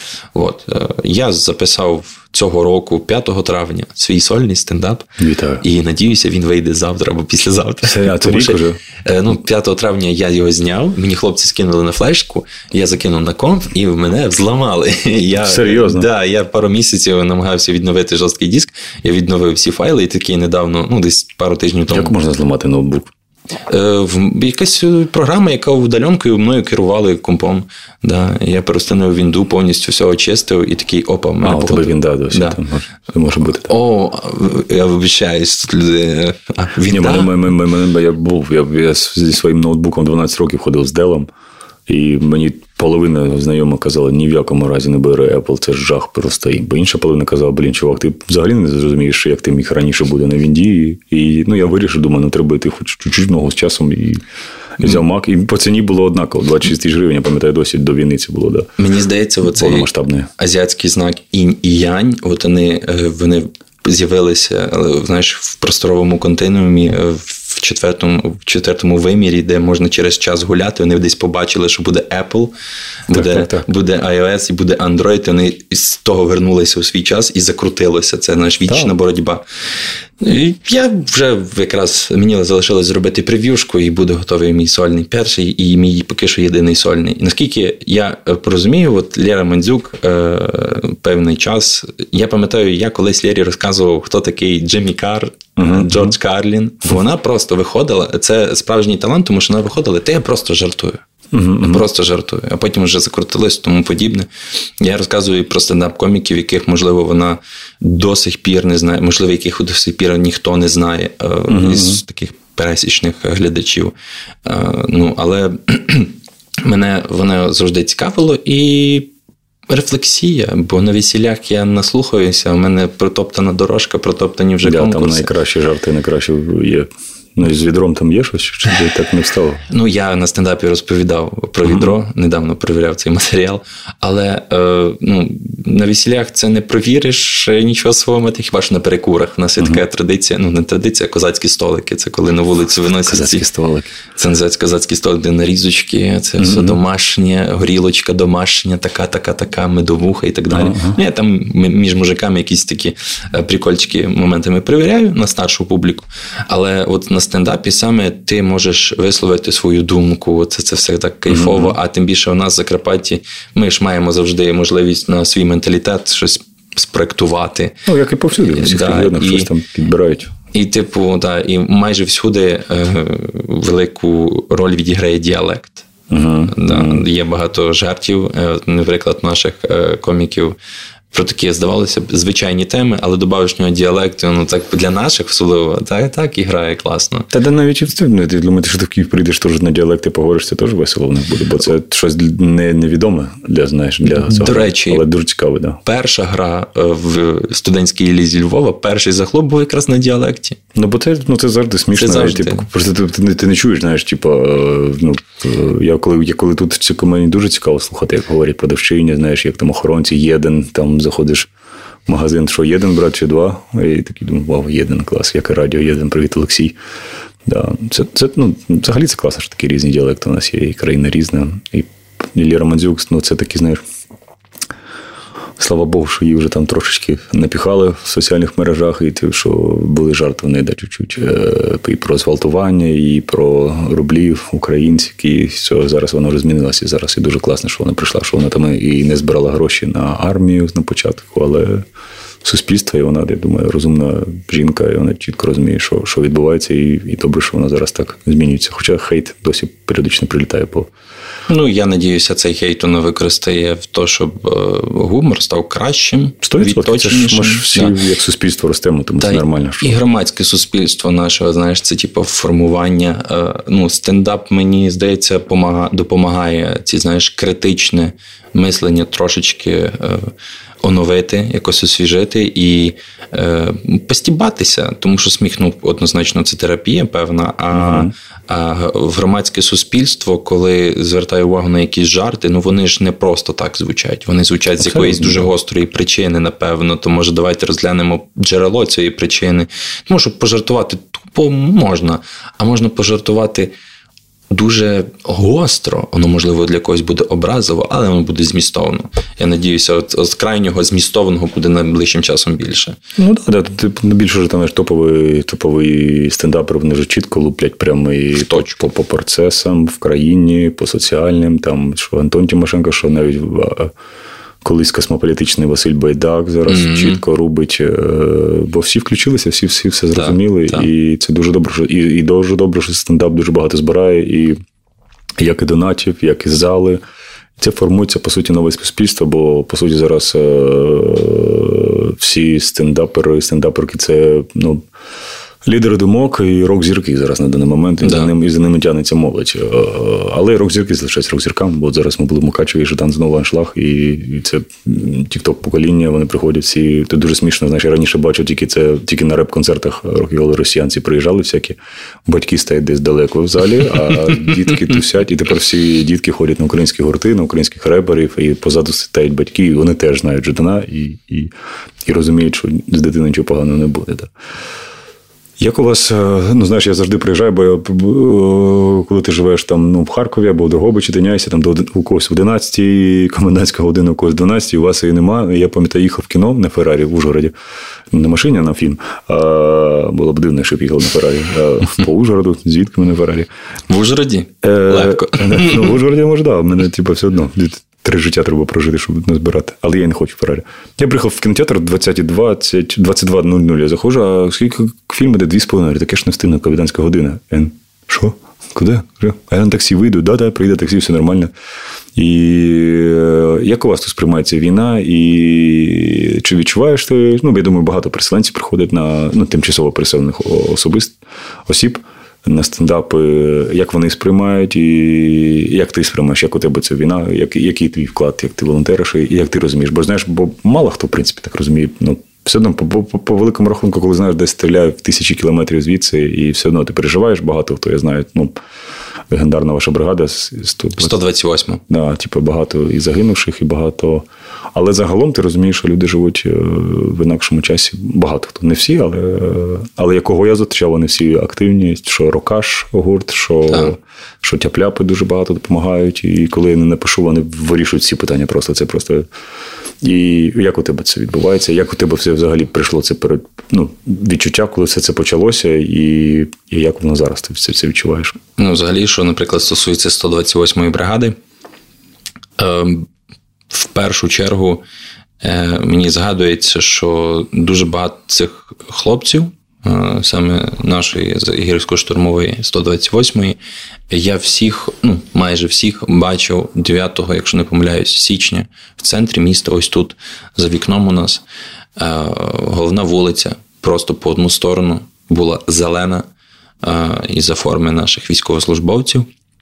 Я записав цього року, 5 травня, свій сольний стендап. Вітаю. І надіюся, він вийде завтра або післязавтра. Це рік уже? 5 травня я його зняв, мені хлопці скинули на флешку, я закинув на комп, і мене взламали. Серйозно? Да, я пару місяців намагався відновити жорсткий диск, я відновив всі файли, і такі недавно, десь пару тижнів тому. Як можна зламати ноутбук? Якась програма, яка удаленкою мною керували компом. Да. Я перестановив вінду, повністю все очистив і такий, опа, мене у тебе вінда досі, да. Може бути. Я вибачаюсь, тут люди... Вінда? Я зі своїм ноутбуком 12 років ходив з Делом, і мені половина знайомих казала, ні в якому разі не бери Apple, це ж жах просто. Бо інша половина казала, чувак, ти взагалі не зрозумієш, як ти міг раніше буде на вінді. І я вирішив, думаю, треба йти хоч чуть-чуть ногу з часом. І взяв Mac. І по ціні було однаково, 26 тисяч гривень, я пам'ятаю, досі до війни це було. Да. Мені здається, оцей азіатський знак інь і янь, вони з'явилися, знаєш, в просторовому континуумі, в четвертому вимірі, де можна через час гуляти. Вони десь побачили, що буде Apple, буде iOS і буде Android. І вони з того вернулися у свій час і закрутилося. Це наш вічна боротьба. І я вже якраз, мені залишилось зробити прев'юшку, і буде готовий мій сольний перший, і мій поки що єдиний сольний. І наскільки я порозумію, Лера Мандзюк певний час, я пам'ятаю, я колись Лері розказував, хто такий Джиммі Карр, Джордж Карлін. Вона просто виходила, це справжній талант, тому що вона виходила, та я просто жартую. Просто жартую. А потім вже закрутилось, тому подібне. Я розказую про стендап-коміків, яких, можливо, вона до сих пір не знає, можливо, яких до сих пір ніхто не знає із таких пересічних глядачів. Але мене воно завжди цікавило і рефлексія, бо на весіллях я наслухаюся, у мене протоптана дорожка, протоптані вже конкурси. Там найкращі жарти, найкращі є. І з відром там є щось, чи так не встало? Я на стендапі розповідав про відро, недавно перевіряв цей матеріал, але на весіллях це не провіриш нічого свого, хіба що на перекурах. У нас є така традиція, не традиція, а козацькі столики. Це коли на вулицю виносять козацькі столики. Це називається козацькі столики, де нарізочки, це все домашнє, горілочка домашня, така, медовуха і так далі. Я там між мужиками якісь такі прикольчики моментами перевіряю на старшу публіку, але от на стендапі саме ти можеш висловити свою думку, це все так кайфово, а тим більше у нас в Закарпатті ми ж маємо завжди можливість на свій менталітет щось спроектувати. Як і повсюди, в усіх регіонах щось там підбирають. І і майже всюди велику роль відіграє діалект. Є багато жартів, наприклад, наших коміків, про такі, здавалося б, звичайні теми, але добавиш нього діалекту, так для наших особливо, так і грає класно. Та навіть і встигну, ти думаєш, що ти в Київ прийдеш теж на діалекти, поговориш, це теж весело в них буде, бо це щось невідоме для цього. До речі, але дуже цікаво, да. Перша гра в студентській лізі Львова, перший захлоп був якраз на діалекті. Бо це завжди смішно. Це завжди. Просто ти не чуєш, знаєш, я коли тут мені дуже цікаво слухати, як говорять продавчині, знаєш, як там охоронці, єден, там заходиш в магазин, що єден брат чи два, і такий думаю, вау, єден, клас, як і радіо, єден, привіт, Олексій. Да. Взагалі це класно, що такі різні діалекти у нас є, і країна різна. І Ліра Мандзюк, це такі, знаєш, слава Богу, що її вже там трошечки напіхали в соціальних мережах, і що були жарти в неї чуть-чуть і про зґвалтування, і про рублів українців, і все, зараз вона вже змінилася. І зараз і дуже класно, що вона прийшла, що вона там і не збирала гроші на армію на початку, але суспільство, і вона, я думаю, розумна жінка, і вона чітко розуміє, що відбувається, і добре, що вона зараз так змінюється. Хоча хейт досі періодично прилітає по... Я надіюся, цей хейт вона використає в те, щоб гумор став кращим, відточенішим. Ми ж всі як суспільство ростемо, тому це нормально. І громадське суспільство наше, знаєш, це формування. Стендап, мені здається, допомагає знаєш, критичне мислення трошечки оновити, якось освіжити і постібатися, тому що сміх, однозначно, це терапія певна, а громадське суспільство, коли звертає увагу на якісь жарти, вони ж не просто так звучать, вони звучать з якоїсь дуже гострої причини, напевно, то може давайте розглянемо джерело цієї причини. Тому що пожартувати тупо можна, а можна пожартувати дуже гостро, воно, можливо, для когось буде образово, але воно буде змістовно. Я надіюся, от крайнього змістовного буде найближчим часом більше. Більше вже там топовий стендапер, вони вже чітко луплять прямо і по процесам в країні, по соціальним, там, що Антон Тимошенко, що навіть колись космополітичний Василь Байдак зараз чітко робить, бо всі включилися, всі все зрозуміли, і це дуже добре, і дуже добре, що стендап дуже багато збирає, і як і донатів, як і зали. Це формується, по суті, нове суспільство, бо, по суті, зараз всі стендаперки – це, лідери думок і рок-зірки зараз на даний момент, і за ними тягнеться молодь. Але рок-зірки залишаються рок-зірками, бо зараз ми були в Мукачеві, і Жадан знову аншлаг, і це тік-ток-покоління, вони приходять всі. Це дуже смішно, знаєш, я раніше бачив тільки на реп-концертах рок-н-ролу росіянці приїжджали всякі, батьки стоять десь далеко в залі, а дітки тусять, і тепер всі дітки ходять на українські гурти, на українських реперів, і позаду стоять батьки, і вони теж знають Жадана, і розуміють, що з дитини нічого поганого не буде. Так. Як у вас, знаєш, я завжди приїжджаю, бо коли ти живеш там, в Харкові або в Дрогобичі, тиняєшся, там у когось в 11-й, комендантська година, у когось в 12-й, у вас її немає. Я пам'ятаю, їхав в кіно на Феррарі в Ужгороді, не на машині, а на фільм. Було б дивно, щоб їхав на Феррарі. По Ужгороду, звідки ми на Феррарі? В Ужгороді? Легко. В Ужгороді, може, так. Мене, все одно 3 життя треба прожити, щоб не збирати. Але я не хочу Феррарі. Я приїхав в кінотеатр 22:00. Я заходжу, а скільки фільм іде 2,5. Таке ж не встигне, комендантська година. Що? Куди? А я на таксі вийду, да, прийде таксі, все нормально. І як у вас тут сприймається війна? І чи відчуваєш ти, я думаю, багато переселенців приходять на тимчасово переселених осіб на стендапи, як вони сприймають, і як ти сприймаєш, як у тебе ця війна, який твій вклад, як ти волонтериш, і як ти розумієш. Бо мало хто, в принципі, так розуміє. Все одно, по великому рахунку, коли знаєш, десь стріляють в 1000 кілометрів звідси, і все одно ти переживаєш, багато хто, я знаю, легендарна ваша бригада. 128. Да, багато і загинувших, і багато. Але загалом ти розумієш, що люди живуть в інакшому часі. Багато хто. Не всі, але якого я зустрічав, вони всі активні. Що Рокаш гурт, що Тяп-ляпи дуже багато допомагають. І коли я не напишу, вони вирішують всі питання просто. Це просто... І як у тебе це відбувається? Як у тебе все взагалі прийшло це відчуття, коли все це почалося, і як воно зараз ти все це відчуваєш? Взагалі, що, наприклад, стосується 128-ї бригади, в першу чергу мені згадується, що дуже багато цих хлопців, саме нашої гірсько-штурмової 128-ї, я всіх, майже всіх бачив 9-го, якщо не помиляюсь, січня в центрі міста, ось тут, за вікном у нас. Головна вулиця просто по одну сторону була зелена із-за форми наших військовослужбовців.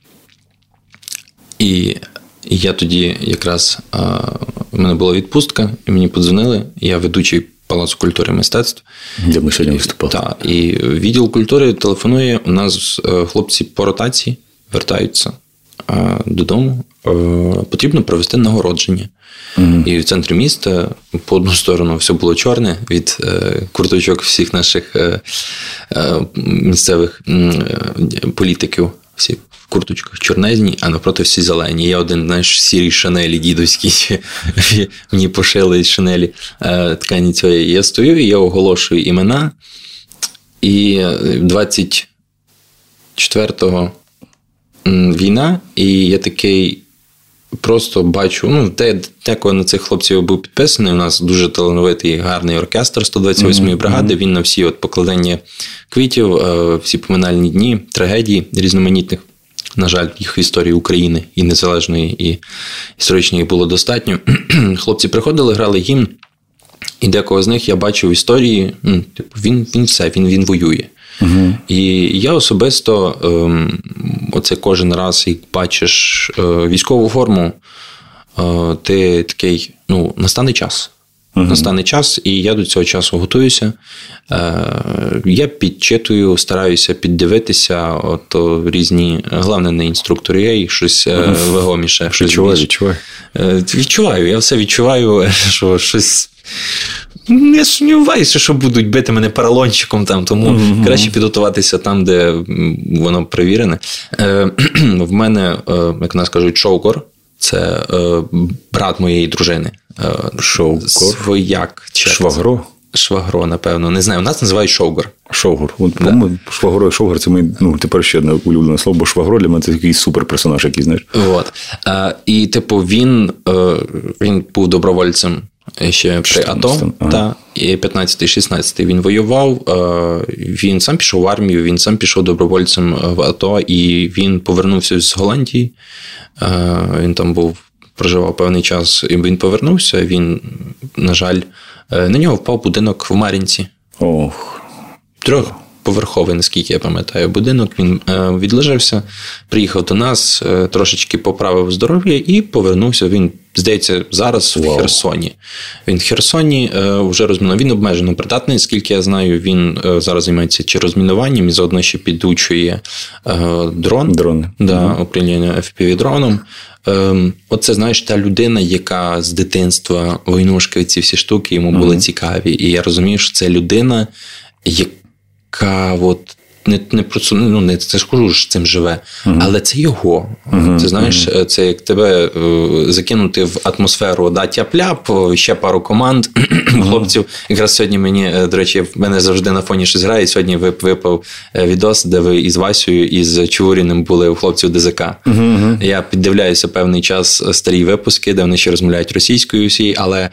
І я тоді якраз, в мене була відпустка, і мені подзвонили, я ведучий Палацу культури і мистецтв. Де ми сьогодні виступали. Так, і відділ культури телефонує, у нас хлопці по ротації вертаються додому, потрібно провести нагородження. І в центрі міста по одну сторону все було чорне від курточок всіх наших місцевих політиків, всі в курточках чорнезні, а навпроти всі зелені. Я один, сірій шанелі дідовській, мені пошили шанелі ткані цієї. Я стою і я оголошую імена. І 24-го війна, і я такий просто бачу, декого на цих хлопців був підписаний, у нас дуже талановитий, гарний оркестр 128-ї бригади, він на всі покладання квітів, всі поминальні дні, трагедії різноманітних, на жаль, їх в історії України і незалежної, і історичної було достатньо. Хлопці приходили, грали гімн, і декого з них я бачив в історії, він воює. І я особисто, оце кожен раз, як бачиш військову форму, ти такий, настане час. Настане час, і я до цього часу готуюся. Я підчитую, стараюся піддивитися різні, головне, не інструктори, я їх щось вагоміше. Відчуваю, я все відчуваю, що щось... Я сумніваюся, що будуть бити мене поролончиком там, тому краще підготуватися там, де воно перевірене. В мене, як нас кажуть, шовгор. Це брат моєї дружини. Шовгор? Свояк. Швагро? Швагро, напевно. Не знаю, у нас називають шовгор. Шовгор. Швагро і шовгор – це тепер ще одне улюблене слово, бо Швагро для мене – це такий суперперсонаж, який, знаєш. І, він був добровольцем ще при АТО, і 15-16 він воював, він сам пішов в армію, він сам пішов добровольцем в АТО, і він повернувся з Голландії, він там проживав певний час, і він повернувся, він, на жаль, на нього впав будинок в Мар'їнці. Трьохповерховий, наскільки я пам'ятаю, будинок, він відлежався, приїхав до нас, трошечки поправив здоров'я і повернувся. Він, здається, зараз в Херсоні. Він в Херсоні вже розмінував. Він обмежено придатний, скільки я знаю, він зараз займається чи розмінуванням і заодно ще підучує дрон. Управління FPV-дроном. Оце, знаєш, та людина, яка з дитинства войнушки, ці всі штуки йому були цікаві. І я розумію, що це людина, яка не просто, не скажу, що цим живе, але це його. Ти знаєш, це як тебе закинути в атмосферу, тяп-ляп, ще пару команд, хлопців. Якраз сьогодні мені, до речі, в мене завжди на фоні щось грає, сьогодні випав відос, де ви із Васею, із Чуріним були у хлопців ДЗК. Я піддивляюся певний час старі випуски, де вони ще розмовляють російською всі, але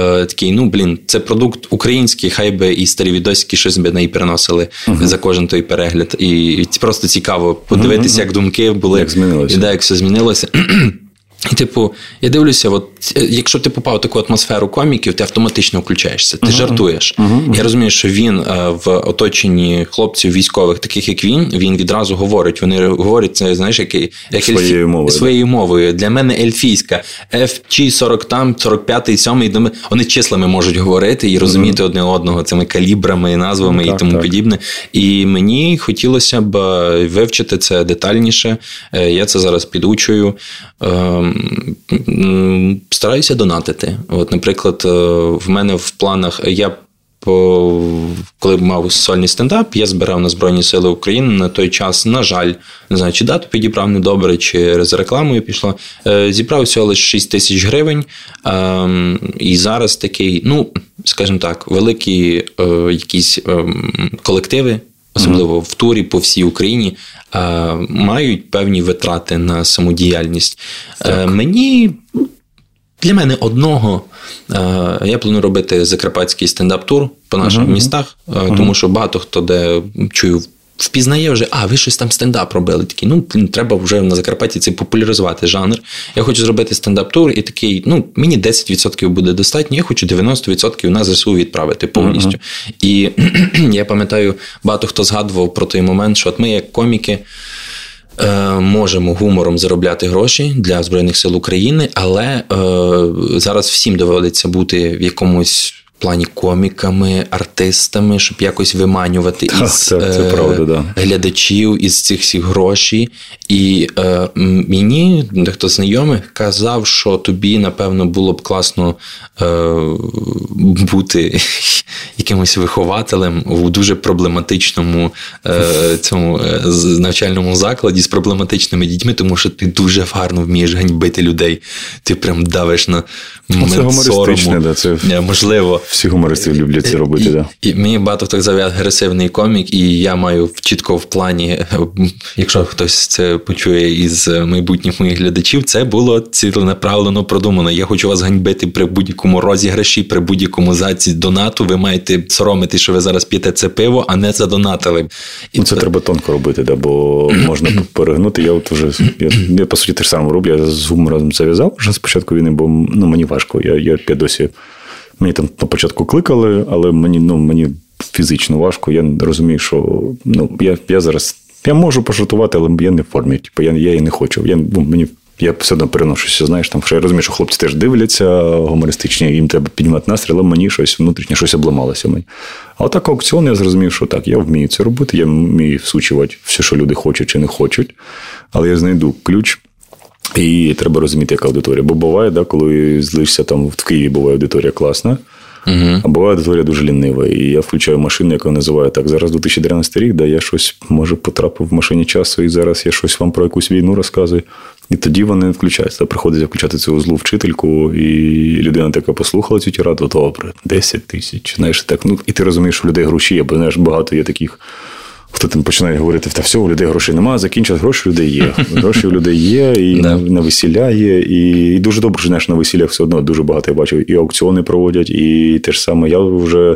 такий, це продукт український, хай би і старі відосики щось би не переносили за кожен той перегляд. перегляд. І просто цікаво подивитися, як думки були. Як змінилося. Як все змінилося. І, типу, я дивлюся, от, якщо ти попав в таку атмосферу коміків, ти автоматично включаєшся, ти жартуєш. Я розумію, що він в оточенні хлопців військових, таких як він відразу говорить. Вони говорять, це, знаєш, своєю мовою. Для мене ельфійська. FG-40 там, 45-й, 7-й, вони числами можуть говорити і розуміти одне одного цими калібрами, назвами і тому подібне. І мені хотілося б вивчити це детальніше. Я це зараз підучую. Стараюся донатити. От, наприклад, в мене в планах, коли мав сольний стендап, я збирав на Збройні Сили України на той час, на жаль, не знаю, чи дату підібрав недобре, чи за рекламою пішло, зібрав всього лише 6 тисяч гривень, і зараз такий, скажімо так, великі якісь колективи, особливо в турі по всій Україні, мають певні витрати на самодіяльність. Для мене одного, я планую робити закарпатський стендап-тур по наших містах, тому що багато хто, де чую, впізнає вже, ви щось там стендап робили. Такий, треба вже на Закарпатті це популяризувати жанр. Я хочу зробити стендап-тур і такий, мені 10% буде достатньо, я хочу 90% на ЗСУ відправити повністю. І я пам'ятаю, багато хто згадував про той момент, що от ми як коміки можемо гумором заробляти гроші для Збройних сил України, але зараз всім доводиться бути в якомусь плані коміками, артистами, щоб якось виманювати із глядачів, із цих всіх грошей. І мені дехто знайомих казав, що тобі, напевно, було б класно бути якимось вихователем у дуже проблематичному цьому навчальному закладі з проблематичними дітьми, тому що ти дуже гарно вмієш ганьбити людей. Ти прям давиш на момент сорому. Да, це можливо. Всі гумористи люблять це робити, так. І мені багато хто казав, я агресивний комік, і я маю чітко в плані, якщо хтось це почує із майбутніх моїх глядачів, це було ціленаправлено продумано. Я хочу вас ганьбити при будь-якому розіграші, при будь-якому заці донату. Ви маєте соромити, що ви зараз п'єте це пиво, а не задонатили. Це треба тонко робити, бо можна перегнути. Я по суті, те ж саме роблю. Я з гумором зав'язав вже спочатку війни, бо мені важко. Я досі... Мені там на початку кликали, але мені фізично важко. Я розумію, що я зараз... Я можу пожартувати, але я не в формі. Я і не хочу. Я все одно переношуся, знаєш, там, що я розумію, що хлопці теж дивляться гумористичні, їм треба піднімати настрій, але мені щось внутрішнє, щось обламалося мені. А отак аукціон я зрозумів, що так, я вмію це робити, я вмію всучувати все, що люди хочуть чи не хочуть, але я знайду ключ. І треба розуміти, яка аудиторія. Бо буває, коли злишся, там в Києві буває аудиторія класна, а буває аудиторія дуже лінива. І я включаю машину, яку називаю так. Зараз 2013 рік, я щось, може, потрапив в машині часу, і зараз я щось вам про якусь війну розказую. І тоді вони включаються. Приходиться включати цю злу вчительку, і людина така послухала цю тираду, добре, 10 тисяч, знаєш, так. І ти розумієш, що у людей гроші є, бо, знаєш, багато є таких... Хто там починає говорити, та все, у людей грошей немає, закінчать, гроші у людей є. Гроші у людей є, і на весілля є, і дуже добре, що, знаєш, на весіллях все одно дуже багато, я бачив, і аукціони проводять, і те ж саме, я вже,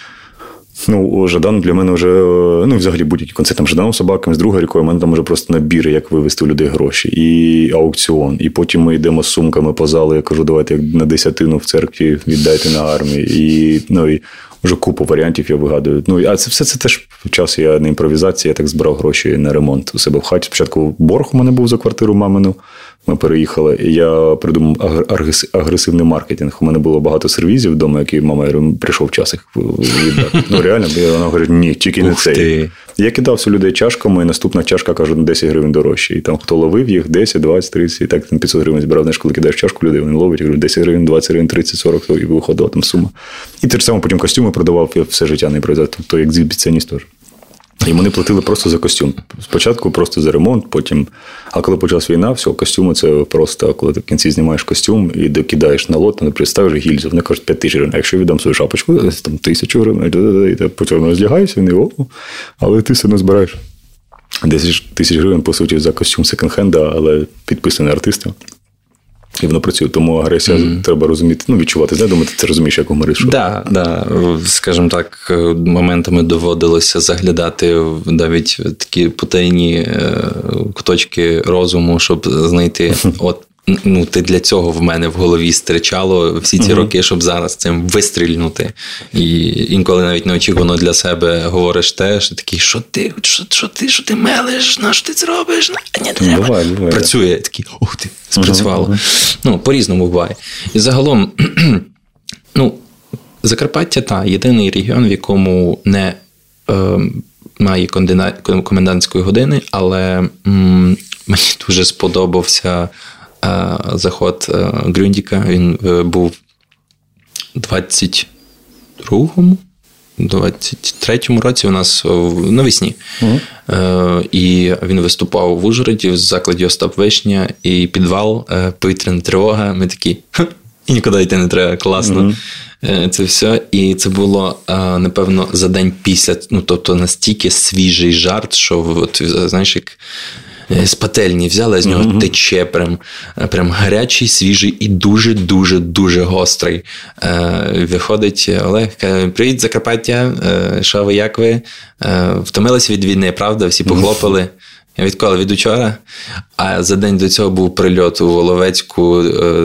Жадан для мене вже, взагалі будь-які концерти, там Жаданом собаками, з другою рікою, у мене там вже просто набіри, як вивести у людей гроші, і аукціон, і потім ми йдемо з сумками по залу, я кажу, давайте на десятину в церкві віддайте на армію, і вже купу варіантів я вигадую. А це теж час, я на імпровізації, я так збирав гроші на ремонт у себе в хаті. Спочатку борг у мене був за квартиру мамину, ми переїхали, і я придумав агресивний маркетинг. У мене було багато сервізів вдома, які мама прийшов час їх віддати. Реально, вона говорить, ні, тільки не цей. Я кидався людей чашками, і наступна чашка, кажу, на 10 гривень дорожче. І там хто ловив їх, 10, 20, 30, і так 500 гривень збирав. Знаєш, коли кидаєш чашку людей, вони ловить, я говорю, 10 гривень, 20 гривень, 30, 40, і виходила там сума. І те ж саме потім костюми продавав, я все життя не імпровізацію, тобто екзибіціоніст теж. І вони платили просто за костюм. Спочатку просто за ремонт, потім... А коли почалась війна, все, костюми це просто, коли ти в кінці знімаєш костюм і докидаєш на лот, наприклад, ставиш гільзу, вони кажуть 5 тисяч гривень. А якщо віддам свою шапочку, там 1000 гривень, і ти потім роздягаєшся, але ти все одно збираєш 10 тисяч гривень, по суті, за костюм секонд-хенда, але підписаний артистом. І воно працює. Тому агресія треба розуміти, відчувати. Я думаю, ти це розумієш, як гуморист. Да. Скажімо так, моментами доводилося заглядати в навіть такі потайні куточки розуму, щоб знайти, ти для цього в мене в голові стричало всі ці роки, щоб зараз цим вистрільнути. І інколи навіть неочікувано для себе говориш те, що такий, що ти мелиш, на що ти це робиш? Ні, не треба. Буває. Працює, такий, ух ти, спрацювало. По-різному буває. І загалом, Закарпаття, єдиний регіон, в якому не має комендантської години, але мені дуже сподобався заход Грюндіка. Він був 23-му році у нас навесні. І він виступав в Ужгороді в закладі Остап Вишня, і підвал, повітряна тривога. Ми такі, і нікуди йти не треба, класно. Це все. І це було, напевно, за день після, тобто настільки свіжий жарт, що, знаєш, як з пательні взяли, з нього тече прям гарячий, свіжий і дуже-дуже-дуже гострий. Виходить Олег, каже, привіт, Закарпаття, що ви, як ви? Втомилися від війни, правда? Всі похлопали. Відколи? Від учора. А за день до цього був прильот у Воловецьку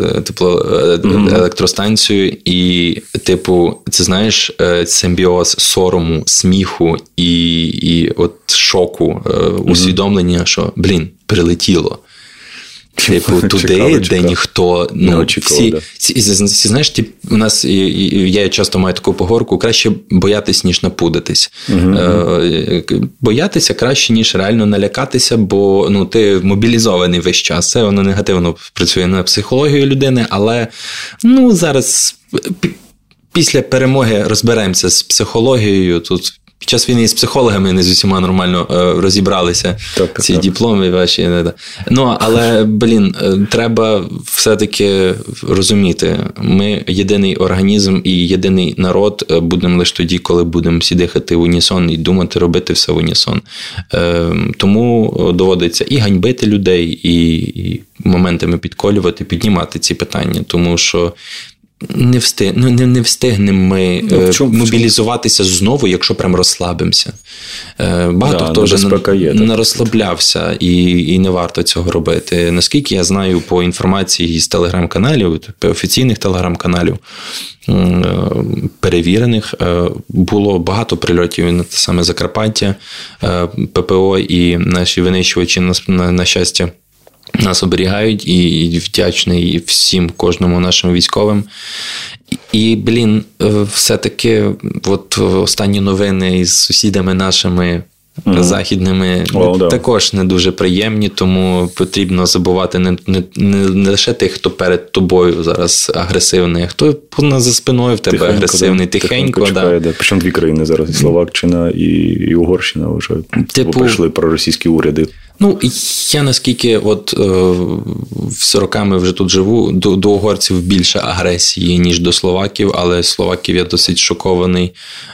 електростанцію. І, це знаєш, симбіоз сорому, сміху і от шоку, усвідомлення, що, прилетіло. Туди, де ніхто не очікував. Всі, знаєш, у нас, я часто маю таку поговорку, краще боятись, ніж напудитись. Боятися краще, ніж реально налякатися, бо ти мобілізований весь час. Це воно негативно працює на психологію людини, але зараз після перемоги розберемося з психологією. Тут під час війни з психологами не з усіма нормально розібралися, ці дипломи ваші. Але, треба все-таки розуміти, ми єдиний організм і єдиний народ будемо лише тоді, коли будемо всі дихати в унісон і думати, робити все в унісон. Тому доводиться і ганьбити людей, і моментами підколювати, піднімати ці питання, тому що не встигнемо ми мобілізуватися знову, якщо прям розслабимося. Багато хто вже не розслаблявся, і не варто цього робити. Наскільки я знаю по інформації з телеграм-каналів, офіційних телеграм-каналів, перевірених, було багато прильотів на те саме Закарпаття, ППО і наші винищувачі, на щастя, нас оберігають, і вдячний всім, кожному нашим військовим. І, все-таки останні новини із сусідами нашими західними також не дуже приємні, тому потрібно забувати не лише тих, хто перед тобою зараз агресивний, а хто за спиною в тебе агресивний, тихенько. Чекає, Причому дві країни зараз, і Словаччина, і Угорщина вже прийшли проросійські уряди. Я наскільки з роками вже тут живу, до угорців більше агресії, ніж до словаків, але словаків я досить шокований.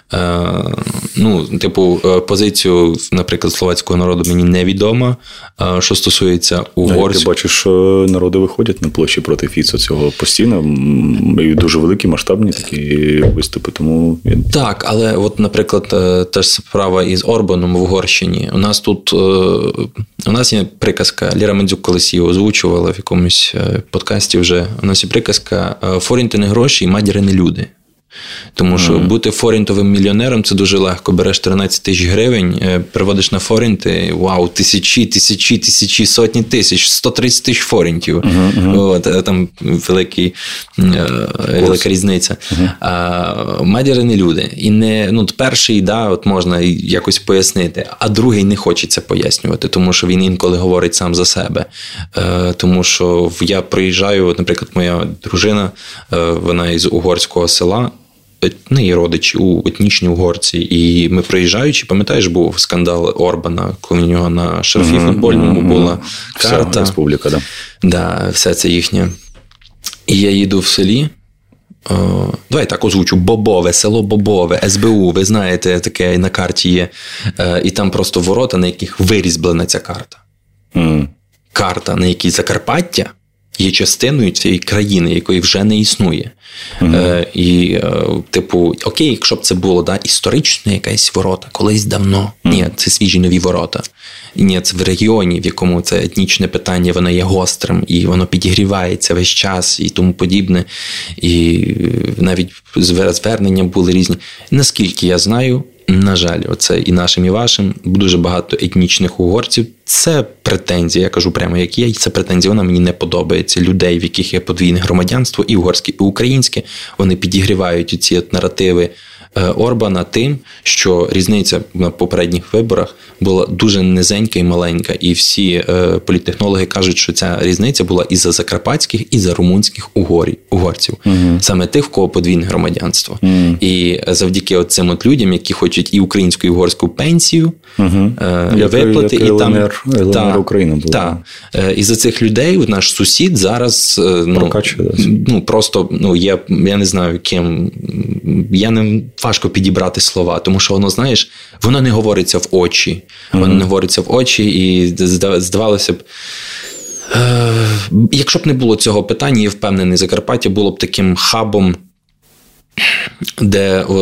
Позицію, наприклад, словацького народу мені невідома, що стосується угорців. Ти бачиш, що народи виходять на площі проти Фіцо цього постійно, і дуже великі, масштабні такі виступи. Тому... Так, але наприклад, та ж справа із Орбаном в Угорщині. У нас є приказка, Ліра Мандзюк колись її озвучувала в якомусь подкасті вже. У нас є приказка «Форінти не гроші, і мадіри не люди». Тому що бути форінтовим мільйонером – це дуже легко. Береш 13 тисяч гривень, переводиш на форінти, вау, тисячі, сотні тисяч, 130 тисяч форінтів. Там велика різниця. Мадіри не люди. І перший, можна якось пояснити, а другий не хочеться пояснювати, тому що він інколи говорить сам за себе. Тому що я приїжджаю, наприклад, моя дружина, вона із угорського села, її родичі у етнічній угорці. І ми приїжджаючи, пам'ятаєш, був скандал Орбана, коли у нього на шарфі футбольному була карта. Вся республіка, да. Да, все це їхнє. І я їду в селі, давай так озвучу, Бобове, село Бобове, СБУ, ви знаєте, таке на карті є. І там просто ворота, на яких вирізблена ця карта. Карта, на якій Закарпаття, є частиною цієї країни, якої вже не існує. Окей, якщо б це було історично якась ворота, колись давно. Ні, це свіжі нові ворота. Ні, це в регіоні, в якому це етнічне питання, воно є гострим, і воно підігрівається весь час, і тому подібне. І навіть звернення були різні. Наскільки я знаю, на жаль, оце і нашим, і вашим, дуже багато етнічних угорців. Це претензія, я кажу прямо як є, це претензія, вона мені не подобається. Людей, в яких є подвійне громадянство, і угорське, і українське, вони підігрівають ці наративи Орбана тим, що різниця на попередніх виборах була дуже низенька і маленька. І всі політтехнологи кажуть, що ця різниця була і за закарпатських, і за румунських угорців. Саме тих, в кого подвійне громадянство. І завдяки цим людям, які хочуть і українську, і угорську пенсію виплати. І ЛНР Україна була. І за цих людей наш сусід зараз просто, я не знаю ким, важко підібрати слова, тому що воно, знаєш, воно не говориться в очі. Воно не говориться в очі, і здавалося б, якщо б не було цього питання, я впевнений, Закарпаття було б таким хабом, де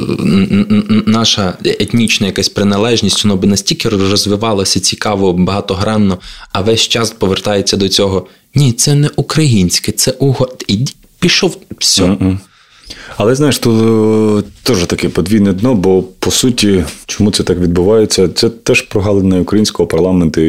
наша етнічна якась приналежність, воно би настільки розвивалося цікаво, багатогранно, а весь час повертається до цього. Ні, це не українське, це і пішов, все. Але, знаєш, тут теж таке подвійне дно, бо, по суті, чому це так відбувається, це теж прогалина українського парламенту,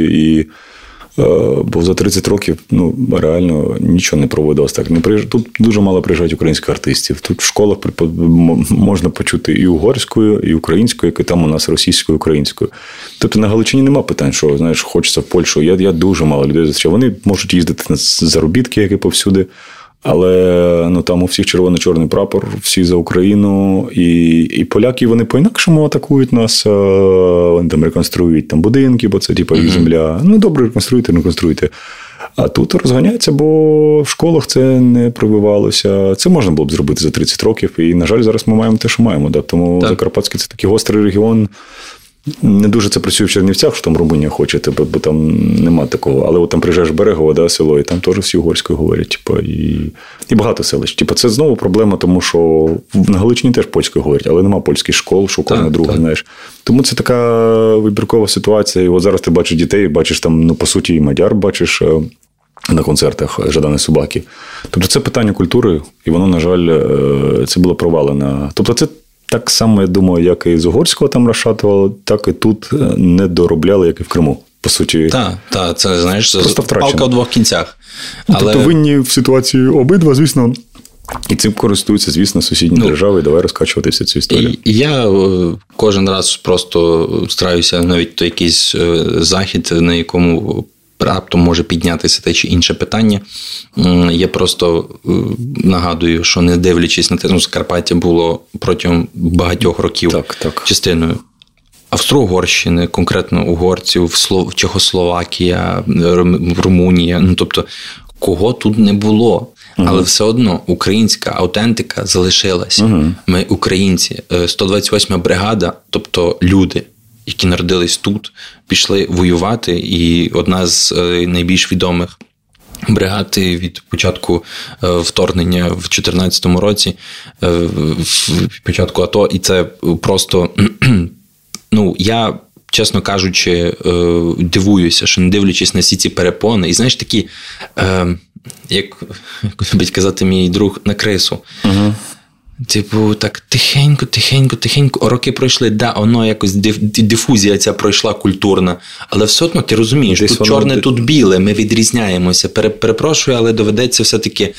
бо за 30 років, реально нічого не проводилось так. Тут дуже мало приїжджають українських артистів. Тут в школах можна почути і угорською, і українською, і там у нас російською, українською. Тобто на Галичині нема питань, що, знаєш, хочеться в Польщу. Я дуже мало людей зустрічав. Вони можуть їздити на заробітки, як і повсюди. Але там у всіх червоно-чорний прапор, всі за Україну, і поляки, вони по-інакшому атакують нас, вони там реконструюють там будинки, бо це їх земля. Добре, реконструйте. А тут розганяється, бо в школах це не пробивалося. Це можна було б зробити за 30 років, і, на жаль, зараз ми маємо те, що маємо. Тому Закарпатський – це такий гострий регіон. Не дуже це працює в Чернівцях, що там Румунія хоче, бо там нема такого. Але там приїжджаєш в Берегово, село, і там теж всі угорською говорять. І багато селищ. Це знову проблема, тому що на Галичині теж польською говорять, але нема польських школ, що кожна друга, знаєш. Тому це така вибіркова ситуація. І от зараз ти бачиш дітей, бачиш там, по суті, і мадяр бачиш на концертах «Жадани собаки». Тобто це питання культури, і воно, на жаль, це було провалено. Тобто це так само, я думаю, як і з угорського там розшатували, так і тут не доробляли, як і в Криму. По суті, так, це, знаєш, палка в двох кінцях. Тобто винні в ситуації обидва, звісно, і цим користуються, звісно, сусідні держави, і давай розкачувати всю цю історію. І я кожен раз просто стараюся навіть то якийсь захід, на якому раптом може піднятися те чи інше питання. Я просто нагадую, що не дивлячись на те, Закарпаття було протягом багатьох років частиною Австро-Угорщини, конкретно угорців, Чехословакія, Румунія, тобто кого тут не було. Але все одно українська аутентика залишилася. Ми українці. 128-ма бригада, тобто люди, які народились тут, пішли воювати, і одна з найбільш відомих бригад від початку вторгнення в 2014 році, в початку АТО, і це просто, я, чесно кажучи, дивуюся, що не дивлячись на всі ці перепони, і знаєш, такі, як любить казати мій друг, на крису. Так тихенько, роки пройшли, воно якось дифузія ця пройшла культурна, але все одно ти розумієш, десь тут чорне, тут біле, ми відрізняємося. Перепрошую, але доведеться все-таки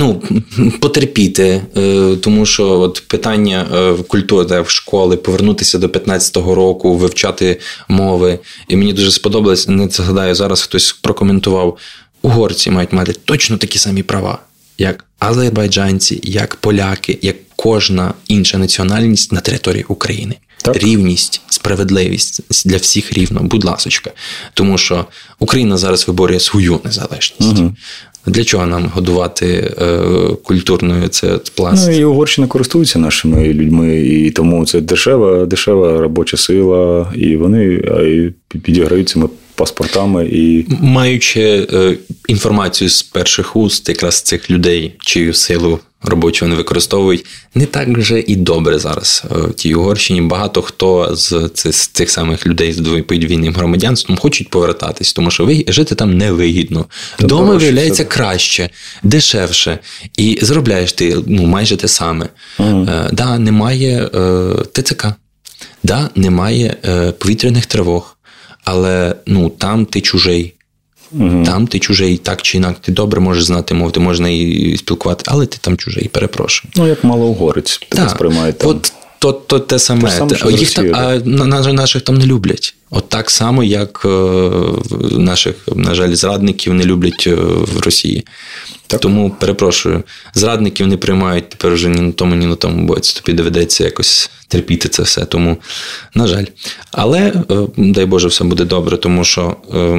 потерпіти, тому що питання культури в школи, повернутися до 15-го року, вивчати мови, і мені дуже сподобалось, не згадаю, зараз хтось прокоментував, угорці мають мати точно такі самі права, як азербайджанці, як поляки, як кожна інша національність на території України. Так. Рівність, справедливість для всіх рівно, будь ласочка. Тому що Україна зараз виборює свою незалежність. Для чого нам годувати культурною це пласт? І Угорщина користується нашими людьми, і тому це дешева робоча сила, і вони підіграють цими паспортами і... Маючи інформацію з перших уст якраз цих людей, чию силу робочу вони використовують, не так вже і добре зараз в тій Угорщині. Багато хто з цих самих людей з подвійним громадянством хочуть повертатись, тому що жити там невигідно. Дома виявляється краще, дешевше, і заробляєш ти майже те саме. Да, немає ТЦК, да, немає повітряних тривог, але там ти чужий. Там ти чужий, так чи інакше, ти добре можеш знати мову, ти можеш і спілкувати, але ти там чужий, перепрошую. Як малоугорець, тебе сприймають там. От те саме. Їх там, наших там не люблять. От так само, як наших, на жаль, зрадників не люблять в Росії. Так. Тому, перепрошую, зрадників не приймають тепер вже ні на тому боці. Тобі доведеться якось терпіти це все. Тому, на жаль. Але, дай Боже, все буде добре, тому що...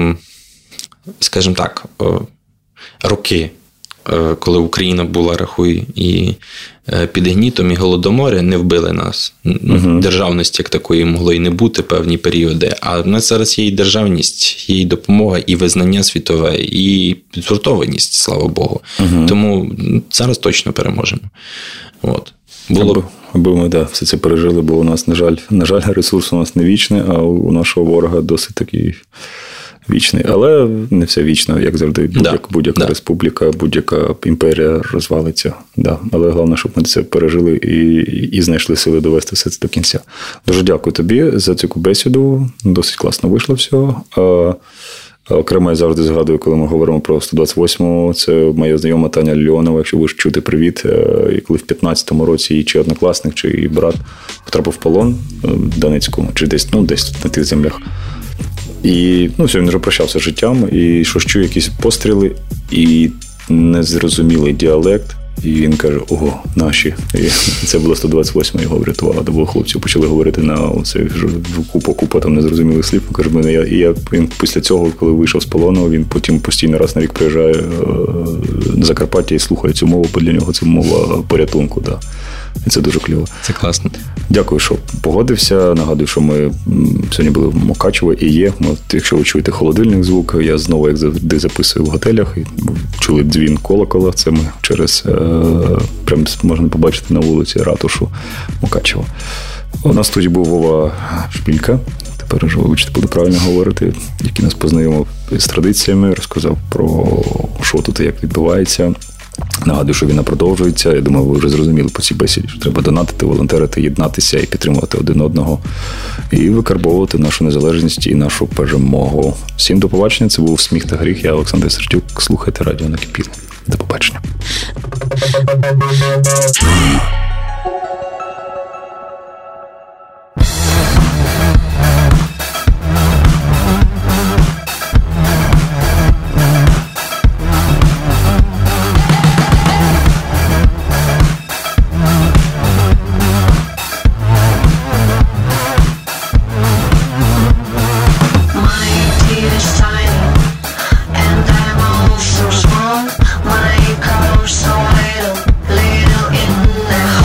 Скажімо так, роки, коли Україна була, рахуй, і під гнітом, і голодомори не вбили нас. Державності як такої могло і не бути певні періоди. А в нас зараз є і державність, є і допомога, і визнання світове, і згуртованість, слава Богу. Тому зараз точно переможемо. От. Аби ми все це пережили, бо у нас, на жаль, ресурс у нас не вічний, а у нашого ворога досить такий... вічний, але не все вічно, як завжди. Будь-яка республіка, будь-яка імперія розвалиться. Да. Але головне, щоб ми це пережили і знайшли сили довести все це до кінця. Дуже дякую тобі за цю бесіду. Досить класно вийшло все. Окремо я завжди згадую, коли ми говоримо про 128-му, це моя знайома Таня Леонова, якщо будеш чути, привіт. І коли в 15-му році її чи однокласник, чи її брат потрапив в полон в Донецьку, чи десь на тих землях. І все, він вже прощався з життям, і що ж чує якісь постріли, і незрозумілий діалект, і він каже, ого, наші. І це було 128, його врятувало, де було хлопців, почали говорити на оцей купа там незрозумілих слів. Він каже, він після цього, коли вийшов з полону, він потім постійно раз на рік приїжджає на Закарпаття і слухає цю мову, бо для нього це мова порятунку. Да. І це дуже кльово. Це класно. Дякую, що погодився. Нагадую, що ми сьогодні були в Мукачево і є. Якщо ви чуєте холодильник звук, я знову, як завжди, записую в готелях. Чули дзвін колокола. Це ми через, прям можна побачити на вулиці ратушу Мукачево. У нас тут був Вова Шпілька. Тепер вже, вибачте, буду правильно говорити, який нас познайомив з традиціями, розказав про що тут і як відбувається. Нагадую, що війна продовжується. Я думаю, ви вже зрозуміли по цій бесіді, що треба донатити, волонтерити, єднатися і підтримувати один одного. І викарбовувати нашу незалежність і нашу перемогу. Всім до побачення. Це був «Сміх та гріх». Я Олександр Сердюк. Слухайте радіо Накипіло. До побачення. So small, my color so little in the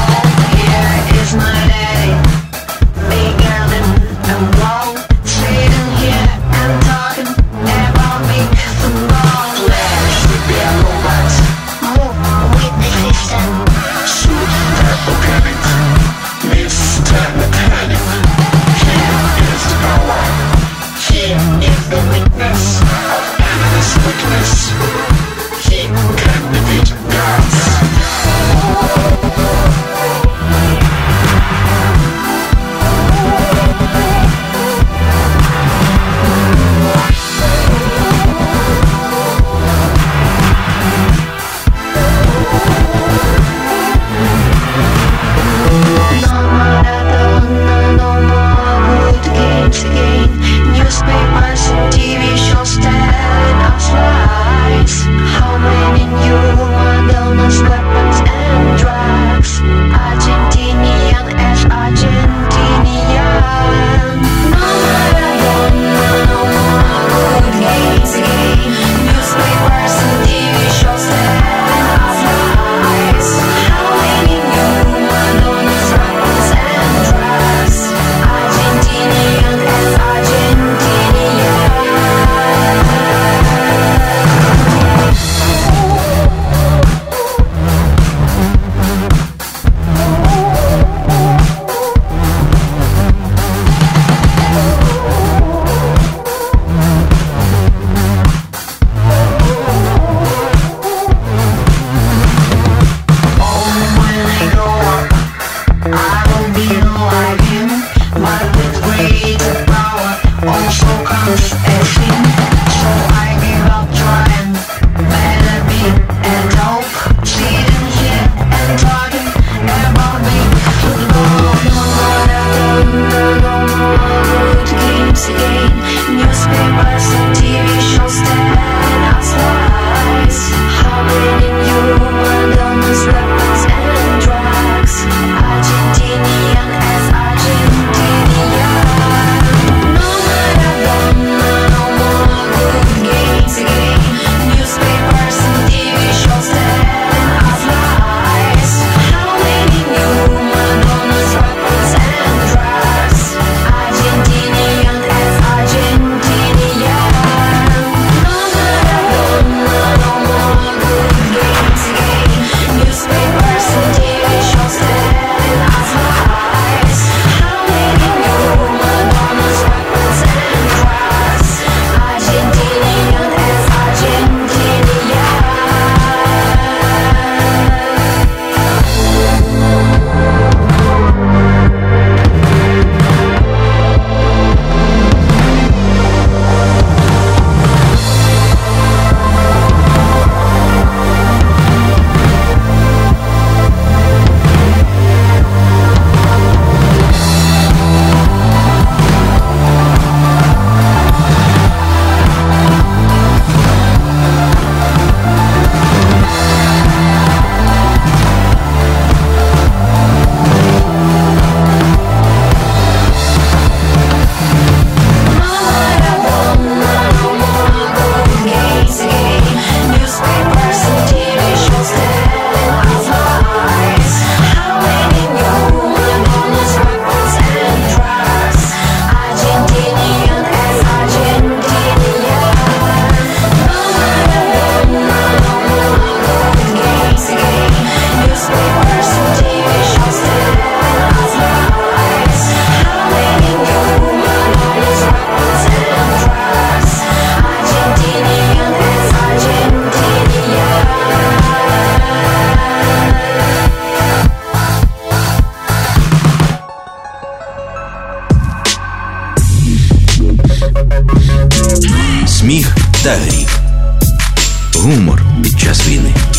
та гріх. Гумор під час війни.